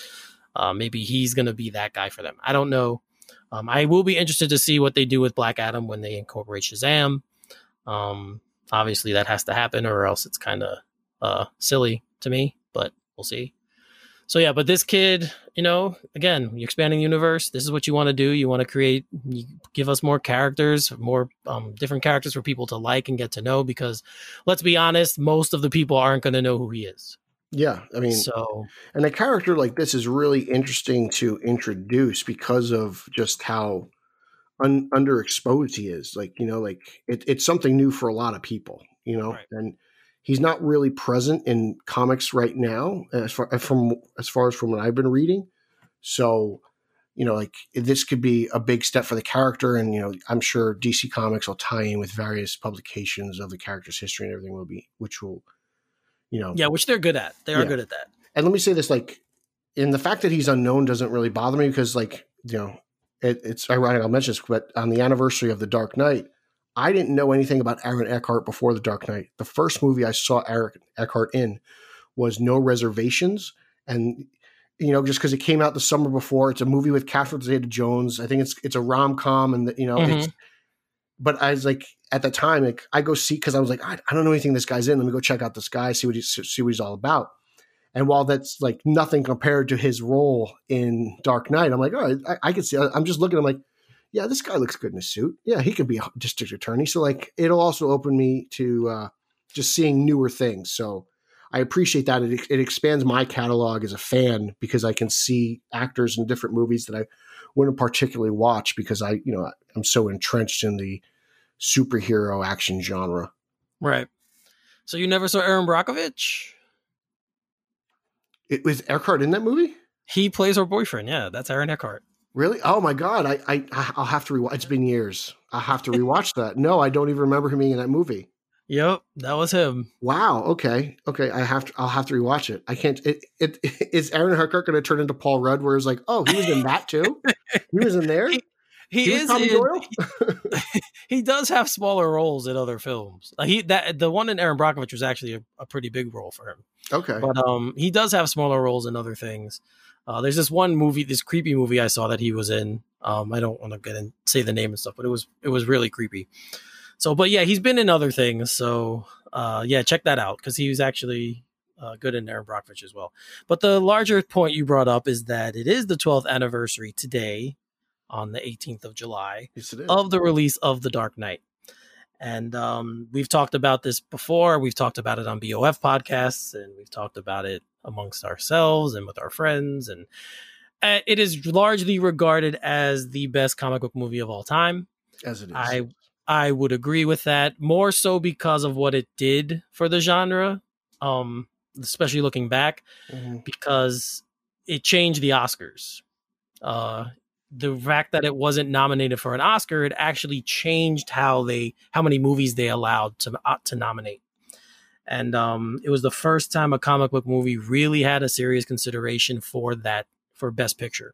Speaker 4: uh, maybe he's going to be that guy for them. I don't know. Um, I will be interested to see what they do with Black Adam when they incorporate Shazam. Um, obviously, that has to happen, or else it's kind of uh, silly to me. But we'll see. So yeah, but this kid, you know, again, you're expanding the universe. This is what you want to do. You want to create, you give us more characters, more um, different characters for people to like and get to know. Because let's be honest, most of the people aren't going to know who he is.
Speaker 2: Yeah, I mean,
Speaker 4: so
Speaker 2: and a character like this is really interesting to introduce because of just how un- underexposed he is. Like, you know, like it, it's something new for a lot of people, you know,
Speaker 4: right.
Speaker 2: and he's not really present in comics right now, as far from as far as from what I've been reading. So, you know, like this could be a big step for the character, and you know, I'm sure D C Comics will tie in with various publications of the character's history and everything will be, which will, you know,
Speaker 4: yeah, which they're good at. They are
Speaker 2: yeah.
Speaker 4: good at that.
Speaker 2: And let me say this, like, and the fact that he's unknown doesn't really bother me because, like, you know, it, it's ironic I'll mention this, but on the anniversary of The Dark Knight, I didn't know anything about Aaron Eckhart before The Dark Knight. The first movie I saw Aaron Eckhart in was No Reservations. And, you know, just because it came out the summer before, it's a movie with Catherine Zeta-Jones. I think it's it's a rom-com, and, the, you know,
Speaker 4: Mm-hmm.
Speaker 2: it's, but I was like, at the time, like, I go see, because I was like, I, I don't know anything this guy's in. Let me go check out this guy, see what he's, see what he's all about. And while that's like nothing compared to his role in Dark Knight, I'm like, all right, I, I can see. I'm just looking. I'm like, yeah, this guy looks good in a suit. Yeah, he could be a district attorney. So like, it'll also open me to uh, just seeing newer things. So I appreciate that. It, it expands my catalog as a fan because I can see actors in different movies that I wouldn't particularly watch because I, you know, I'm so entrenched in the superhero action genre.
Speaker 4: Right. So you never saw Aaron Brockovich?
Speaker 2: It was Eckhart in that movie?
Speaker 4: He plays her boyfriend. Yeah, that's Aaron Eckhart.
Speaker 2: Really? Oh my God. I, I, I'll have to rewatch. It's been years. I'll have to rewatch that. No, I don't even remember him being in that movie.
Speaker 4: Yep. That was him.
Speaker 2: Wow. Okay. Okay. I have to, I'll have to rewatch it. I can't, it, it is Aaron Eckhart going to turn into Paul Rudd where it's like, oh, he was in that too? He was in there?
Speaker 4: He, he, he is
Speaker 2: Tommy
Speaker 4: in,
Speaker 2: Doyle?
Speaker 4: he, he does have smaller roles in other films. Like he that the one in Aaron Brockovich was actually a, a pretty big role for him.
Speaker 2: Okay.
Speaker 4: But um he does have smaller roles in other things. Uh, there's this one movie, this creepy movie I saw that he was in. Um, I don't want to get and say the name and stuff, but it was it was really creepy. So, but yeah, he's been in other things. So, uh, yeah, check that out because he was actually uh, good in Aaron Brockovich as well. But the larger point you brought up is that it is the twelfth anniversary today, on the eighteenth of July,
Speaker 2: yes, it is.
Speaker 4: of the release of The Dark Knight. And um, we've talked about this before. We've talked about it on B O F podcasts, and we've talked about it amongst ourselves and with our friends. And uh, it is largely regarded as the best comic book movie of all time.
Speaker 2: As it is.
Speaker 4: I I would agree with that, more so because of what it did for the genre, um, especially looking back,
Speaker 2: mm-hmm.
Speaker 4: because it changed the Oscars. Uh, the fact that it wasn't nominated for an Oscar, it actually changed how they how many movies they allowed to uh, to nominate. And um, it was the first time a comic book movie really had a serious consideration for that, for Best Picture.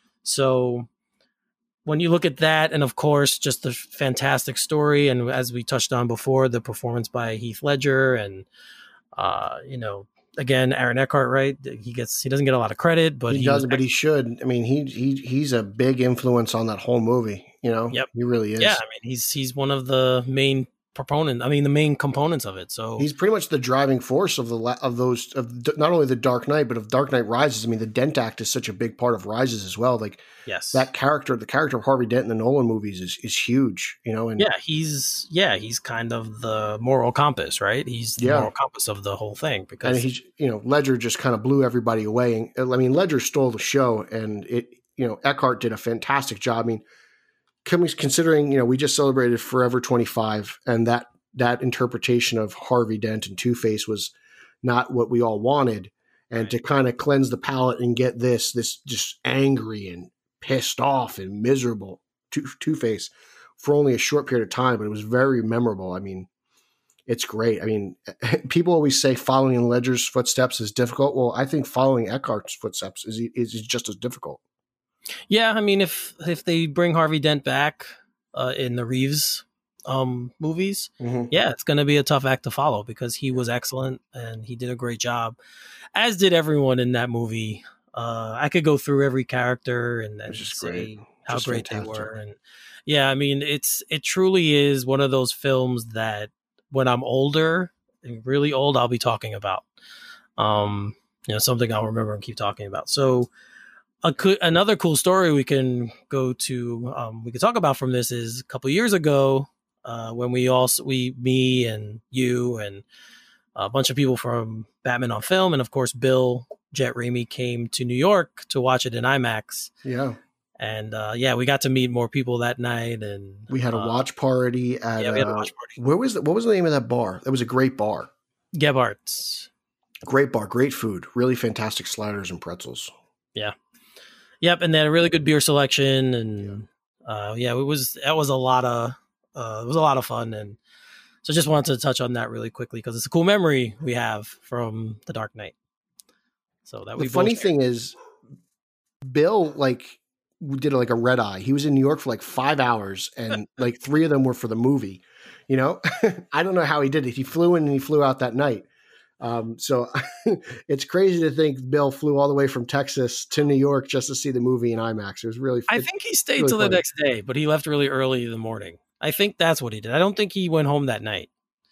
Speaker 4: So when you look at that, and of course, just the fantastic story, and as we touched on before, the performance by Heath Ledger, and uh, you know, again, Aaron Eckhart, right? He gets he doesn't get a lot of credit, but
Speaker 2: he,
Speaker 4: he
Speaker 2: doesn't, but he should. I mean, he he he's a big influence on that whole movie. You know,
Speaker 4: yep,
Speaker 2: he really is.
Speaker 4: Yeah, I mean, he's he's one of the main proponent. I mean, the main components of it. So
Speaker 2: he's pretty much the driving force of the of those of not only the Dark Knight, but of Dark Knight Rises. I mean, the Dent Act is such a big part of Rises as well. Like,
Speaker 4: yes,
Speaker 2: that character, the character of Harvey Dent in the Nolan movies is is huge. You know, and
Speaker 4: yeah, he's yeah, he's kind of the moral compass, right? He's the
Speaker 2: yeah.
Speaker 4: moral compass of the whole thing because
Speaker 2: and he's you know Ledger just kind of blew everybody away. And, I mean, Ledger stole the show, and it you know Eckhart did a fantastic job. I mean, considering you know we just celebrated Forever twenty-five, and that. that interpretation of Harvey Dent and Two-Face was not what we all wanted. And to kind of cleanse the palate and get this, this just angry and pissed off and miserable Two- Two-Face for only a short period of time, but it was very memorable. I mean, it's great. I mean, people always say following in Ledger's footsteps is difficult. Well, I think following Eckhart's footsteps is, is just as difficult.
Speaker 4: Yeah. I mean, if, if they bring Harvey Dent back uh, in the Reeves um movies, mm-hmm. yeah, it's going to be a tough act to follow because he was excellent and he did a great job, as did everyone in that movie. Uh, I could go through every character and then
Speaker 2: Which is
Speaker 4: say
Speaker 2: great.
Speaker 4: how
Speaker 2: Just
Speaker 4: great
Speaker 2: fantastic.
Speaker 4: they were. And yeah, I mean, it's it truly is one of those films that when I'm older, and really old, I'll be talking about. Um, you know, something I'll remember and keep talking about. So a co- another cool story we can go to, um, we could talk about from this is a couple years ago, uh, when we also, we, me and you and a bunch of people from Batman on Film, and of course, Bill Jet Raimi came to New York to watch it in IMAX.
Speaker 2: Yeah.
Speaker 4: And uh, yeah, we got to meet more people that night, and
Speaker 2: We had a
Speaker 4: uh,
Speaker 2: watch party at
Speaker 4: yeah, we had a
Speaker 2: uh,
Speaker 4: watch party.
Speaker 2: where was the, what was the name of that bar? That was a great bar.
Speaker 4: Gebhardt's.
Speaker 2: Great bar, great food, really fantastic sliders and pretzels.
Speaker 4: Yeah. Yep, and they had a really good beer selection, and yeah, uh, yeah it was that was a lot of uh, it was a lot of fun, and so just wanted to touch on that really quickly because it's a cool memory we have from The Dark Knight. So that
Speaker 2: The
Speaker 4: we
Speaker 2: funny
Speaker 4: both
Speaker 2: thing is, Bill like did like a red eye. He was in New York for like five hours, and like three of them were for the movie. You know, I don't know how he did it. He flew in and he flew out that night. Um, so it's crazy to think Bill flew all the way from Texas to New York just to see the movie in IMAX. It was really.
Speaker 4: I
Speaker 2: it,
Speaker 4: think he stayed
Speaker 2: really
Speaker 4: till the
Speaker 2: funny.
Speaker 4: next day, but he left really early in the morning. I think that's what he did. I don't think he went home that night.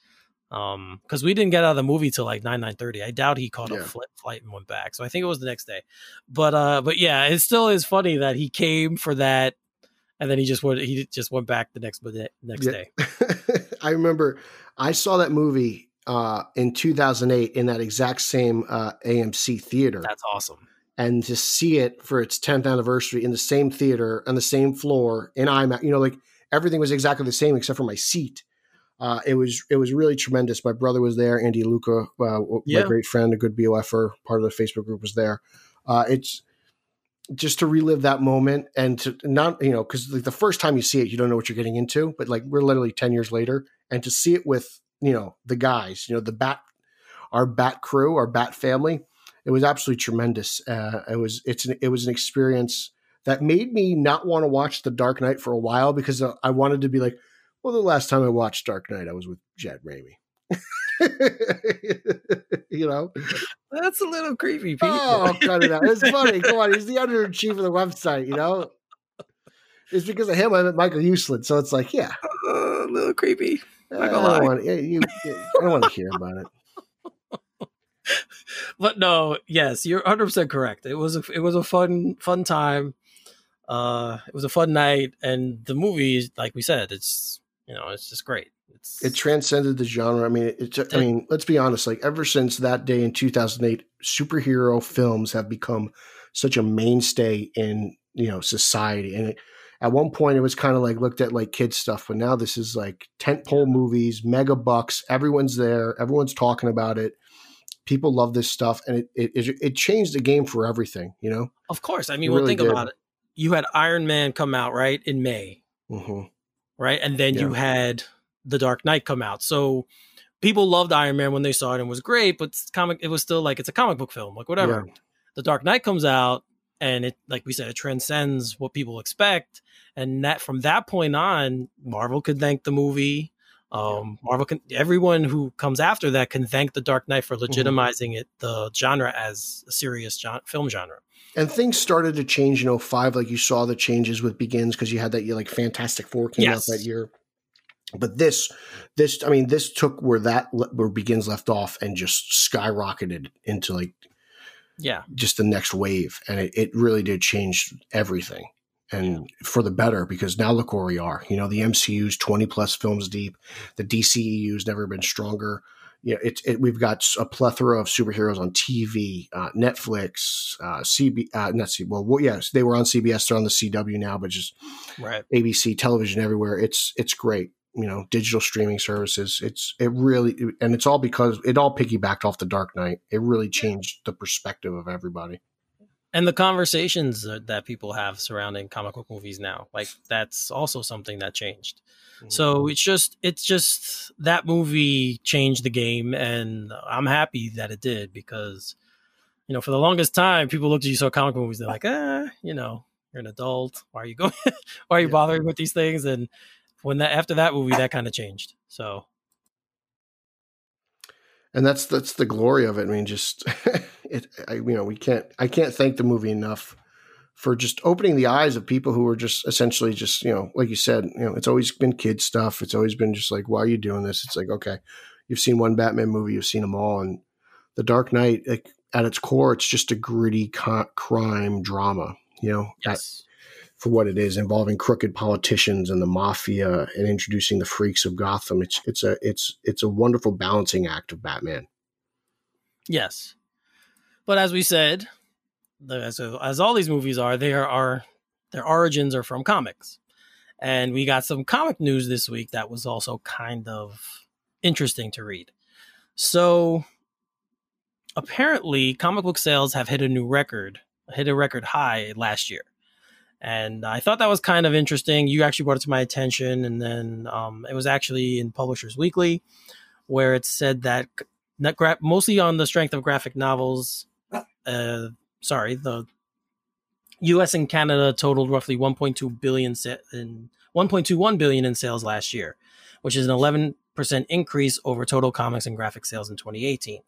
Speaker 4: Um, because we didn't get out of the movie till like nine nine thirty. I doubt he caught
Speaker 2: Yeah.
Speaker 4: a fl- flight and went back. So I think it was the next day. But uh, but yeah, it still is funny that he came for that, and then he just went. He just went back the next next
Speaker 2: Yeah.
Speaker 4: day.
Speaker 2: I remember I saw that movie uh, in two thousand eight in that exact same uh, A M C theater.
Speaker 4: That's awesome.
Speaker 2: And to see it for its tenth anniversary in the same theater on the same floor in IMAX, you know, like everything was exactly the same except for my seat. Uh, it was it was really tremendous. My brother was there. Andy Luca, uh,
Speaker 4: Yeah.
Speaker 2: my great friend, a good B O F-er, part of the Facebook group, was there. Uh, it's just to relive that moment and to not, you know, because like the first time you see it, you don't know what you're getting into. But like we're literally ten years later, and to see it with, you know, the guys, you know, the Bat, our Bat crew, our Bat family, it was absolutely tremendous. Uh, it was it's an, it was an experience that made me not want to watch The Dark Knight for a while because I wanted to be like, well, the last time I watched Dark Knight, I was with Jet Raimi. You know?
Speaker 4: That's a little creepy, Pete.
Speaker 2: Oh, cut it out. It's funny. Come on. He's the editor in chief of the website, you know? It's because of him I met Michael Uslan. So it's like, yeah.
Speaker 4: Uh, a little creepy.
Speaker 2: I
Speaker 4: Not gonna
Speaker 2: don't,
Speaker 4: lie.
Speaker 2: want, you, you, I don't want to hear about it.
Speaker 4: But no, yes, you're one hundred percent correct. It was a, it was a fun fun time. Uh, it was a fun night, and the movie, like we said, it's you know it's just great. It's
Speaker 2: It transcended the genre. I mean, it, it, I mean, let's be honest. Like ever since that day in two thousand eight, superhero films have become such a mainstay in you know society. And it, at one point, it was kind of like looked at like kids stuff, but now this is like tentpole movies, mega bucks. Everyone's there. Everyone's talking about it. People love this stuff, and it it it changed the game for everything. You know,
Speaker 4: of course. I mean,
Speaker 2: It
Speaker 4: well,
Speaker 2: really
Speaker 4: think
Speaker 2: did.
Speaker 4: about it. You had Iron Man come out right in May,
Speaker 2: mm-hmm.
Speaker 4: right, and then you
Speaker 2: Yeah.
Speaker 4: had The Dark Knight come out. So people loved Iron Man when they saw it and it was great, but it's comic. It was still like it's a comic book film, like whatever.
Speaker 2: Yeah.
Speaker 4: The Dark Knight comes out, and it, like we said, it transcends what people expect. And that from that point on, Marvel could thank the movie. Um, Marvel can, everyone who comes after that can thank The Dark Knight for legitimizing it, the genre as a serious gen- film genre.
Speaker 2: And things started to change in oh five. Like you saw the changes with Begins because you had that year, like Fantastic Four came
Speaker 4: Yes.
Speaker 2: out that year. But this, this, I mean, this took where that where Begins left off and just skyrocketed into like
Speaker 4: Yeah,
Speaker 2: just the next wave, and it, it really did change everything, and for the better because now look where we are. You know, the M C U's twenty plus films deep. The D C E U's never been stronger. Yeah, it's it, we've got a plethora of superheroes on T V, uh, Netflix, uh, C B, uh, not C. Well, well, yes, they were on C B S. They're on the C W now, but just
Speaker 4: right.
Speaker 2: A B C television everywhere. It's it's great. You know, digital streaming services. It's it really, and it's all because it all piggybacked off The Dark Knight. It really changed the perspective of everybody.
Speaker 4: And the conversations that that people have surrounding comic book movies now, like that's also something that changed. So it's just, it's just that movie changed the game, and I'm happy that it did because, you know, for the longest time, people looked at you saw comic book movies, they're like, ah, you know, you're an adult. Why are you going? Why are you
Speaker 2: Yeah.
Speaker 4: bothering with these things? And when that after that movie, that kind of changed. So
Speaker 2: And that's that's the glory of it. I mean, just it, I, you know, we can't, I can't thank the movie enough for just opening the eyes of people who are just essentially just, you know, like you said, you know, it's always been kid stuff. It's always been just like, why are you doing this? It's like, okay, you've seen one Batman movie, you've seen them all. And The Dark Knight, like at its core, it's just a gritty co- crime drama, you know,
Speaker 4: Yes.
Speaker 2: at, for what it is, involving crooked politicians and the mafia and introducing the freaks of Gotham. It's, it's a, it's, it's a wonderful balancing act of Batman.
Speaker 4: Yes. But as we said, the, as, as all these movies are, they are, are their origins are from comics. And we got some comic news this week that was also kind of interesting to read. So apparently comic book sales have hit a new record, hit a record high last year. And I thought that was kind of interesting. You actually brought it to my attention. And then um, it was actually in Publishers Weekly, where it said that Not gra- mostly on the strength of graphic novels. Uh, sorry, the U S and Canada totaled roughly one point two billion sa- in one point two one billion in sales last year, which is an eleven percent increase over total comics and graphic sales in twenty eighteen.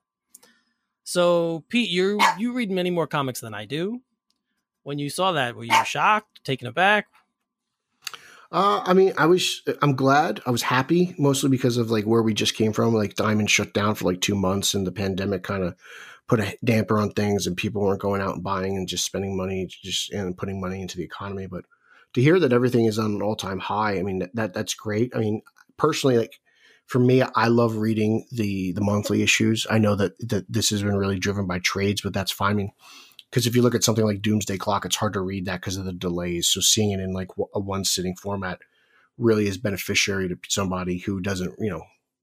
Speaker 4: So, Pete, you you read many more comics than I do. When you saw that, were you shocked, taken aback?
Speaker 2: Uh, I mean, I was, I'm glad. I was happy, mostly because of like where we just came from. Like Diamond shut down for like two months and the pandemic kind of put a damper on things and people weren't going out and buying and just spending money just and putting money into the economy. But to hear that everything is on an all time high, I mean, that, that that's great. I mean, personally, like for me, I love reading the, the monthly issues. I know that, that this has been really driven by trades, but that's fine. I mean, because if you look at something like Doomsday Clock, it's hard to read that because of the delays. So seeing it in like a one sitting format really is beneficiary to somebody who doesn't, you know,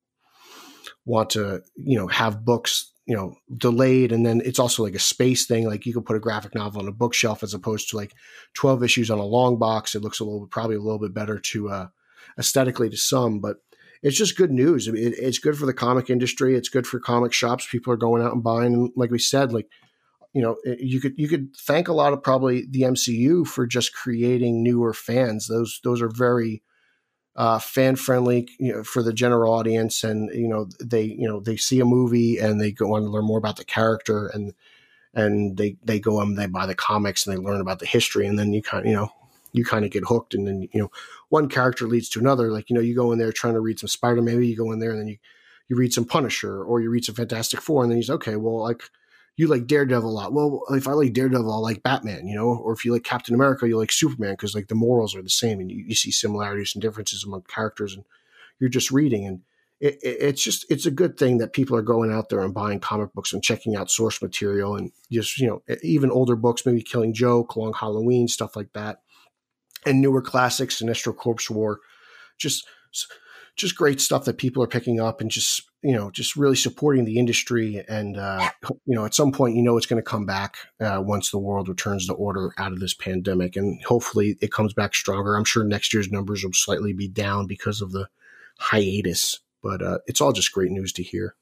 Speaker 2: want to, you know, have books, you know, delayed. And then it's also like a space thing. Like you could put a graphic novel on a bookshelf as opposed to like twelve issues on a long box. It looks a little, probably a little bit better to uh, aesthetically to some, but it's just good news. I mean, it, it's good for the comic industry. It's good for comic shops. People are going out and buying. And like we said, like, you know, you could you could thank a lot of probably the M C U for just creating newer fans. Those those are very uh, fan friendly, you know, for the general audience, and you know they you know they see a movie and they go on to learn more about the character, and and they they go and they buy the comics and they learn about the history, and then you kind of you know you kind of get hooked, and then you know one character leads to another. Like you know you go in there trying to read some Spider, maybe you go in there and then you you read some Punisher or you read some Fantastic Four, and then you say, okay, well like. You like Daredevil a lot. Well, if I like Daredevil, I like Batman, you know, or if you like Captain America, you like Superman because like the morals are the same and you, you see similarities and differences among characters and you're just reading. And it, it, it's just, it's a good thing that people are going out there and buying comic books and checking out source material and just, you know, even older books, maybe Killing Joke, Long Halloween, stuff like that. And newer classics, Sinestro Corpse War, just, just great stuff that people are picking up and just, you know, just really supporting the industry. And, uh, you know, at some point, you know, it's going to come back uh, once the world returns to order out of this pandemic. And hopefully it comes back stronger. I'm sure next year's numbers will slightly be down because of the hiatus, but uh, it's all just great news to hear.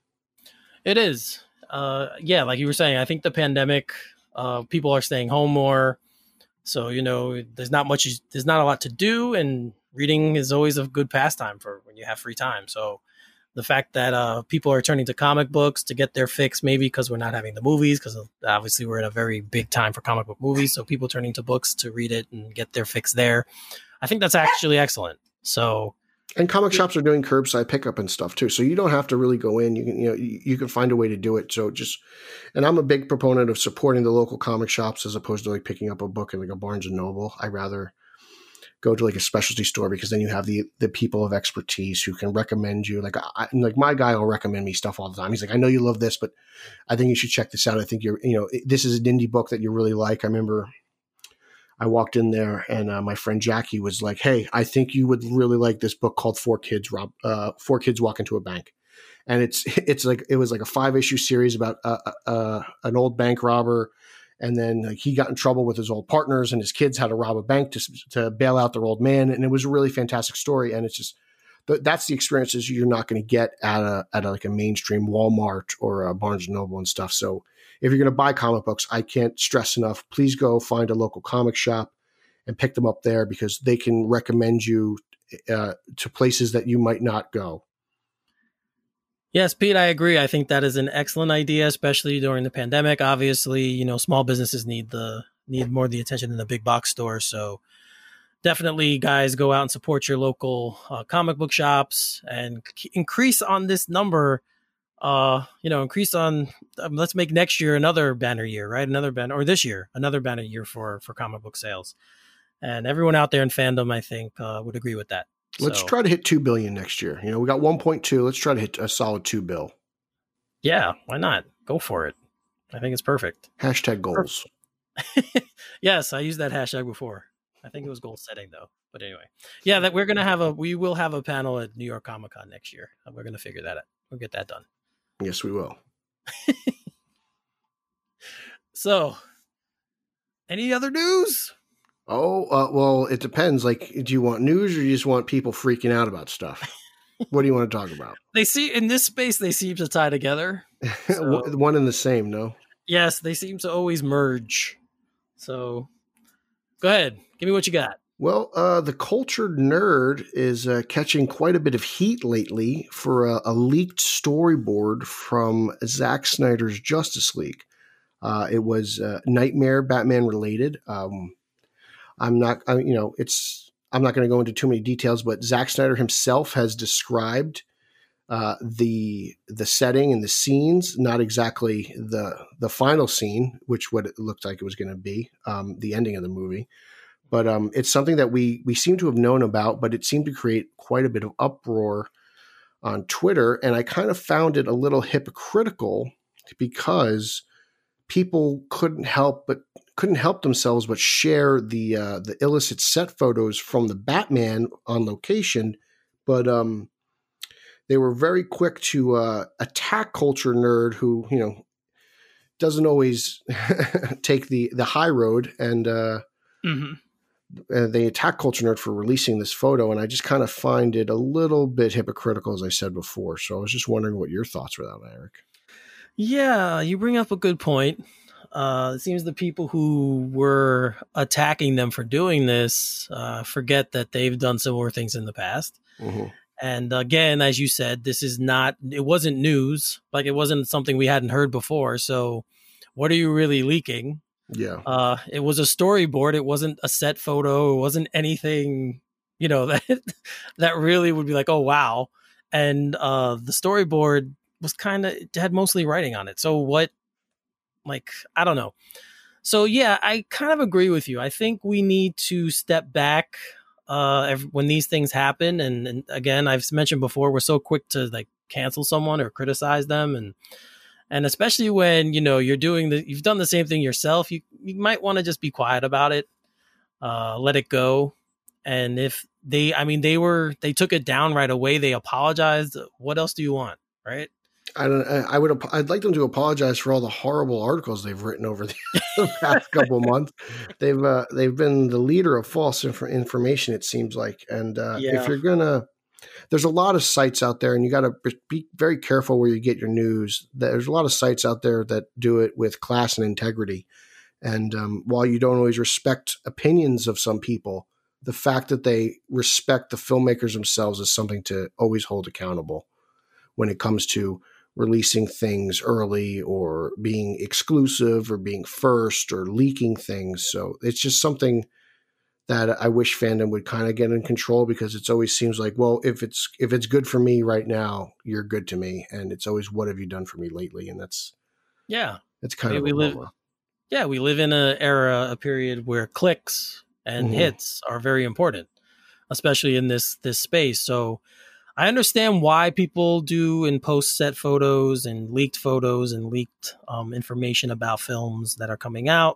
Speaker 4: It is. Uh, yeah, like you were saying, I think the pandemic, uh, people are staying home more. So, you know, there's not much, there's not a lot to do. And reading is always a good pastime for when you have free time. So, the fact that uh, people are turning to comic books to get their fix, maybe because we're not having the movies, because obviously we're in a very big time for comic book movies. So people turning to books to read it and get their fix there. I think that's actually excellent. So,
Speaker 2: and comic shops are doing curbside pickup and stuff too. So you don't have to really go in. You can, you know, you, you can find a way to do it. So just, and I'm a big proponent of supporting the local comic shops as opposed to like picking up a book in like a Barnes and Noble. I rather go to like a specialty store because then you have the the people of expertise who can recommend you. Like I, like my guy will recommend me stuff all the time. He's like, I know you love this, but I think you should check this out. I think you're, you know, this is an indie book that you really like. I remember I walked in there and uh, my friend Jackie was like, hey, I think you would really like this book called Four Kids Rob, uh, Four Kids Walk into a Bank. And it's, it's like, it was like a five issue series about uh, uh, an old bank robber. And then like, he got in trouble with his old partners and his kids had to rob a bank to, to bail out their old man. And it was a really fantastic story. And it's just, that's the experiences you're not going to get at a, at a, like a mainstream Walmart or a Barnes and Noble and stuff. So if you're going to buy comic books, I can't stress enough, please go find a local comic shop and pick them up there because they can recommend you uh, to places that you might not go.
Speaker 4: Yes, Pete, I agree. I think that is an excellent idea, especially during the pandemic. Obviously, you know, small businesses need the need more of the attention than the big box stores. So definitely, guys, go out and support your local uh, comic book shops and c- increase on this number. Uh, you know, increase on. Um, let's make next year another banner year, right? Another banner, or this year another banner year for for comic book sales. And everyone out there in fandom, I think, uh, would agree with that.
Speaker 2: Let's
Speaker 4: So,
Speaker 2: try to hit two billion next year. You know, we got one point two. Let's try to hit a solid two bill.
Speaker 4: yeah, why not? Go for it. I think it's perfect.
Speaker 2: Hashtag goals.
Speaker 4: Yes, I used that hashtag before. I think it was goal setting though. But anyway, yeah, that we're gonna have a we will have a panel at New York Comic Con next year. We're gonna figure that out. We'll get that done.
Speaker 2: Yes, we will.
Speaker 4: So, any other news?
Speaker 2: Oh, uh, well, it depends. Like, do you want news or do you just want people freaking out about stuff? What do you want to talk about?
Speaker 4: They see in this space they seem to tie together. So,
Speaker 2: One and the same, no?
Speaker 4: yes, they seem to always merge. So, go ahead, give me what you got.
Speaker 2: Well, uh, the cultured nerd is uh, catching quite a bit of heat lately for a, a leaked storyboard from Zack Snyder's Justice League. Uh, it was uh, Nightmare Batman related. Um, I'm not, I, you know, it's, I'm not going to go into too many details, but Zack Snyder himself has described uh, the the setting and the scenes, not exactly the the final scene, which what it looked like it was going to be, um, the ending of the movie. But um, it's something that we we seem to have known about, but it seemed to create quite a bit of uproar on Twitter, and I kind of found it a little hypocritical because people couldn't help but couldn't help themselves but share the uh, the illicit set photos from the Batman on location, but um, they were very quick to uh, attack Culture Nerd, who you know doesn't always take the the high road, and uh,
Speaker 4: Mm-hmm.
Speaker 2: uh, they attack Culture Nerd for releasing this photo, and I just kind of find it a little bit hypocritical, as I said before. So I was just wondering what your thoughts were on that, Eric.
Speaker 4: Yeah, you bring up a good point. Uh, it seems the people who were attacking them for doing this uh, forget that they've done similar things in the past.
Speaker 2: Mm-hmm.
Speaker 4: And again, as you said, this is not, it wasn't news. Like it wasn't something we hadn't heard before. So what are you really leaking?
Speaker 2: Yeah.
Speaker 4: Uh, it was a storyboard. It wasn't a set photo. It wasn't anything, you know, that, that really would be like, oh, wow. And uh, the storyboard was kind of, it had mostly writing on it. So what, like, I don't know. So yeah, I kind of agree with you. I think we need to step back uh, every, when these things happen. And, and again, I've mentioned before, we're so quick to like cancel someone or criticize them. And, and especially when, you know, you're doing the, you've done the same thing yourself, you, you might want to just be quiet about it, uh, let it go. And if they, I mean, they were, they took it down right away. They apologized. What else do you want? Right.
Speaker 2: I don't. I would. I'd like them to apologize for all the horrible articles they've written over the, the past couple of months. They've uh, they've been the leader of false inf- information. It seems like, and uh,
Speaker 4: Yeah.
Speaker 2: if you're gonna, there's a lot of sites out there, and you got to be very careful where you get your news. There's a lot of sites out there that do it with class and integrity. And um, while you don't always respect opinions of some people, the fact that they respect the filmmakers themselves is something to always hold accountable when it comes to releasing things early or being exclusive or being first or leaking things. So it's just something that I wish fandom would kind of get in control, because it's always seems like, well, if it's, if it's good for me right now, you're good to me. And it's always, what have you done for me lately? And that's,
Speaker 4: Yeah.
Speaker 2: that's kind
Speaker 4: I
Speaker 2: of
Speaker 4: mean,
Speaker 2: a
Speaker 4: we live,
Speaker 2: bummer.
Speaker 4: yeah, we live in an era, a period where clicks and
Speaker 2: Mhm.
Speaker 4: hits are very important, especially in this, this space. So I understand why people do and post set photos and leaked photos and leaked um, information about films that are coming out.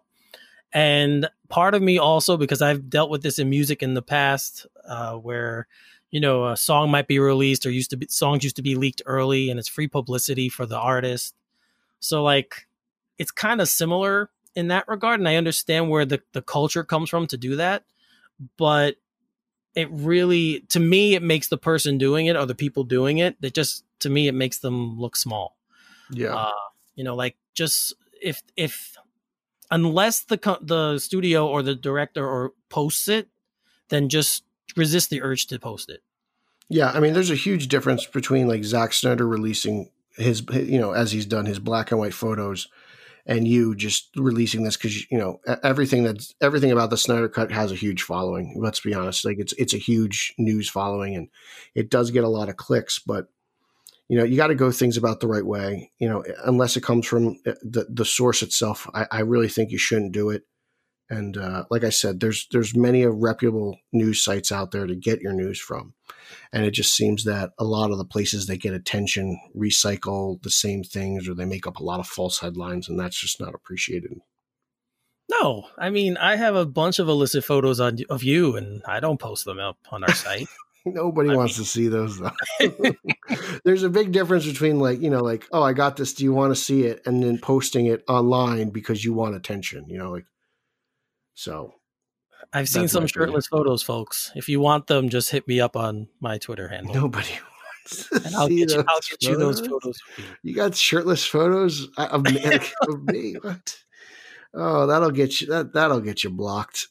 Speaker 4: And part of me also, because I've dealt with this in music in the past, uh, where, you know, a song might be released or used to be songs used to be leaked early and it's free publicity for the artist. So like, it's kind of similar in that regard. And I understand where the, the culture comes from to do that, but it really, to me, it makes the person doing it or the people doing it, that just, to me, it makes them look small.
Speaker 2: Yeah.
Speaker 4: Uh, you know, like just if, if, unless the, co- the studio or the director or posts it, then just resist the urge to post it.
Speaker 2: Yeah. I mean, there's a huge difference between like Zack Snyder releasing his, you know, as he's done his black and white photos, and you just releasing this because, you know, everything that's everything about the Snyder Cut has a huge following. Let's be honest. Like it's, it's a huge news following, and it does get a lot of clicks, but you know, you got to go things about the right way, you know, unless it comes from the, the source itself. I, I really think you shouldn't do it. And uh, like I said, there's there's many of reputable news sites out there to get your news from. And it just seems that a lot of the places that get attention recycle the same things, or they make up a lot of false headlines, and that's just not appreciated.
Speaker 4: No, I mean, I have a bunch of illicit photos on, of you, and I don't post them up on our site.
Speaker 2: Nobody
Speaker 4: I
Speaker 2: wants
Speaker 4: mean.
Speaker 2: to see those, though. There's a big difference between, like, you know, like, oh, I got this. Do you want to see it? And then posting it online because you want attention, you know, like, so.
Speaker 4: I've seen some shirtless photos, folks. If you want them, just hit me up on my Twitter handle.
Speaker 2: Nobody wants to
Speaker 4: and I'll
Speaker 2: see
Speaker 4: get, you,
Speaker 2: those
Speaker 4: I'll get you those photos.
Speaker 2: You got shirtless photos of me? Of me? What? Oh, that'll get you. That that'll get you blocked.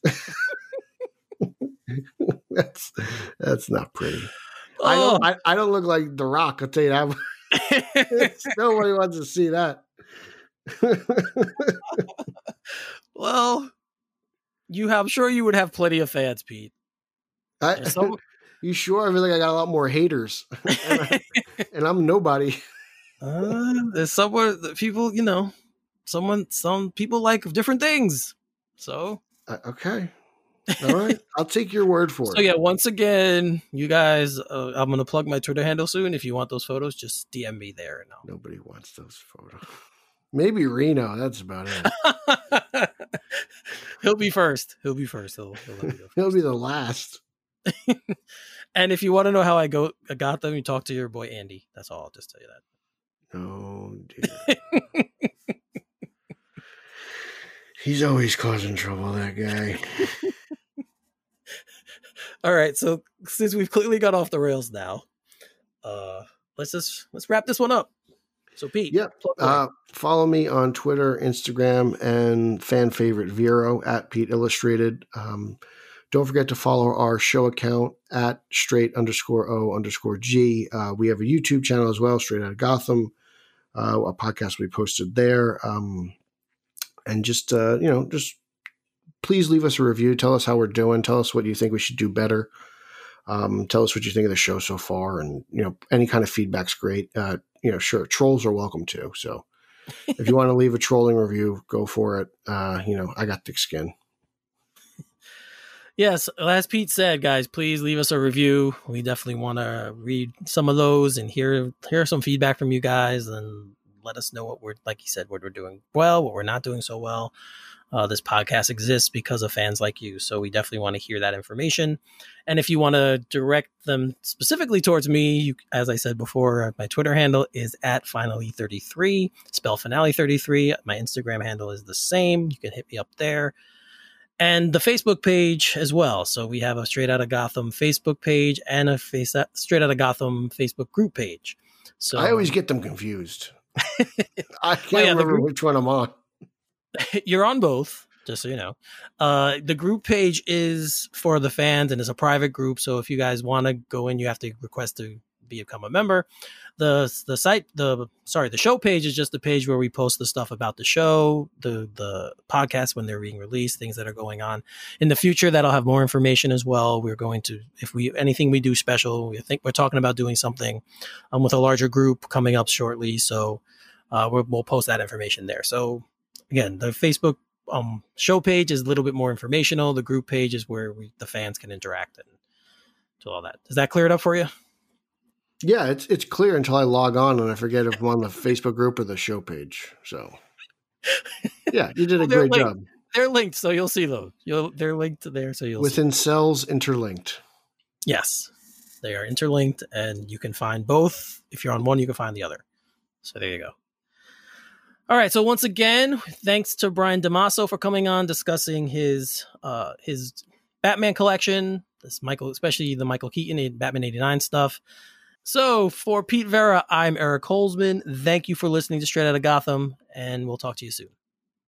Speaker 2: that's that's not pretty. Oh. I don't. I, I don't look like The Rock. I'll tell you that. Nobody wants to see that.
Speaker 4: Well, you have. I'm sure you would have plenty of fans, Pete.
Speaker 2: I, some, you sure? I feel like I got a lot more haters, and, I, and I'm nobody.
Speaker 4: Uh, there's somewhere that people, you know, someone, some people like different things. So
Speaker 2: uh, okay. All right, I'll take your word for
Speaker 4: so,
Speaker 2: it.
Speaker 4: So yeah, once again, you guys, uh, I'm gonna plug my Twitter handle soon. If you want those photos, just D M me there. And I'll...
Speaker 2: Nobody wants those photos. Maybe Reno. That's about it.
Speaker 4: He'll be first. He'll be first. He'll, he'll, let me go first.
Speaker 2: He'll be the last.
Speaker 4: And if you want to know how I go, I got them. You talk to your boy Andy. That's all. I'll just tell you that.
Speaker 2: Oh dear. He's always causing trouble, that guy.
Speaker 4: All right, so since we've clearly got off the rails now, uh, let's just let's wrap this one up. So Pete,
Speaker 2: yep. Uh, follow me on Twitter, Instagram, and fan favorite Vero at Pete Illustrated. Um, don't forget to follow our show account at straight underscore O underscore G. Uh, we have a YouTube channel as well, Straight Outta Gotham, uh, a podcast we posted there. Um, And just, uh, you know, just please leave us a review. Tell us how we're doing. Tell us what you think we should do better. Um, tell us what you think of the show so far. And, you know, any kind of feedback's great. Uh, you know, sure, trolls are welcome too. So if you want to leave a trolling review, go for it. Uh, you know, I got thick skin.
Speaker 4: Yes, as Pete said, guys, please leave us a review. We definitely want to read some of those and hear hear some feedback from you guys, and let us know what we're, like you said, what we're doing well, what we're not doing so well. Uh, this podcast exists because of fans like you. So we definitely want to hear that information. And if you want to direct them specifically towards me, you, as I said before, my Twitter handle is at finally thirty-three, spell finale thirty-three. My Instagram handle is the same. You can hit me up there. And the Facebook page as well. So we have a Straight Outta Gotham Facebook page and a face Straight Outta Gotham Facebook group page. So
Speaker 2: I always get them confused. I can't
Speaker 4: well, yeah,
Speaker 2: remember
Speaker 4: group,
Speaker 2: which one I'm on.
Speaker 4: You're on both, just so you know. Uh, the group page is for the fans and it's a private group. So if you guys want to go in, you have to request to become a member. The the site, the sorry, the show page is just the page where we post the stuff about the show, the the podcast when they're being released, things that are going on in the future. That'll have more information as well. We're going to, if we anything we do special, we think we're talking about doing something um, with a larger group coming up shortly. So uh, we'll, we'll post that information there. So again, the Facebook um, show page is a little bit more informational. The group page is where we, the fans can interact and do all that. Does that clear it up for you?
Speaker 2: Yeah, it's it's clear until I log on and I forget if I'm on the Facebook group or the show page. So, yeah, you did a
Speaker 4: They're
Speaker 2: great
Speaker 4: linked.
Speaker 2: job.
Speaker 4: They're linked, so you'll see them. You'll they're linked there, so you'll
Speaker 2: within
Speaker 4: see.
Speaker 2: cells interlinked.
Speaker 4: Yes, they are interlinked, and you can find both. If you're on one, you can find the other. So there you go. All right. So once again, thanks to Brian Damaso for coming on discussing his uh, his Batman collection. This Michael, especially the Michael Keaton Batman eighty-nine stuff. So for Pete Vera, I'm Eric Holzman. Thank you for listening to Straight Outta Gotham, and we'll talk to you soon.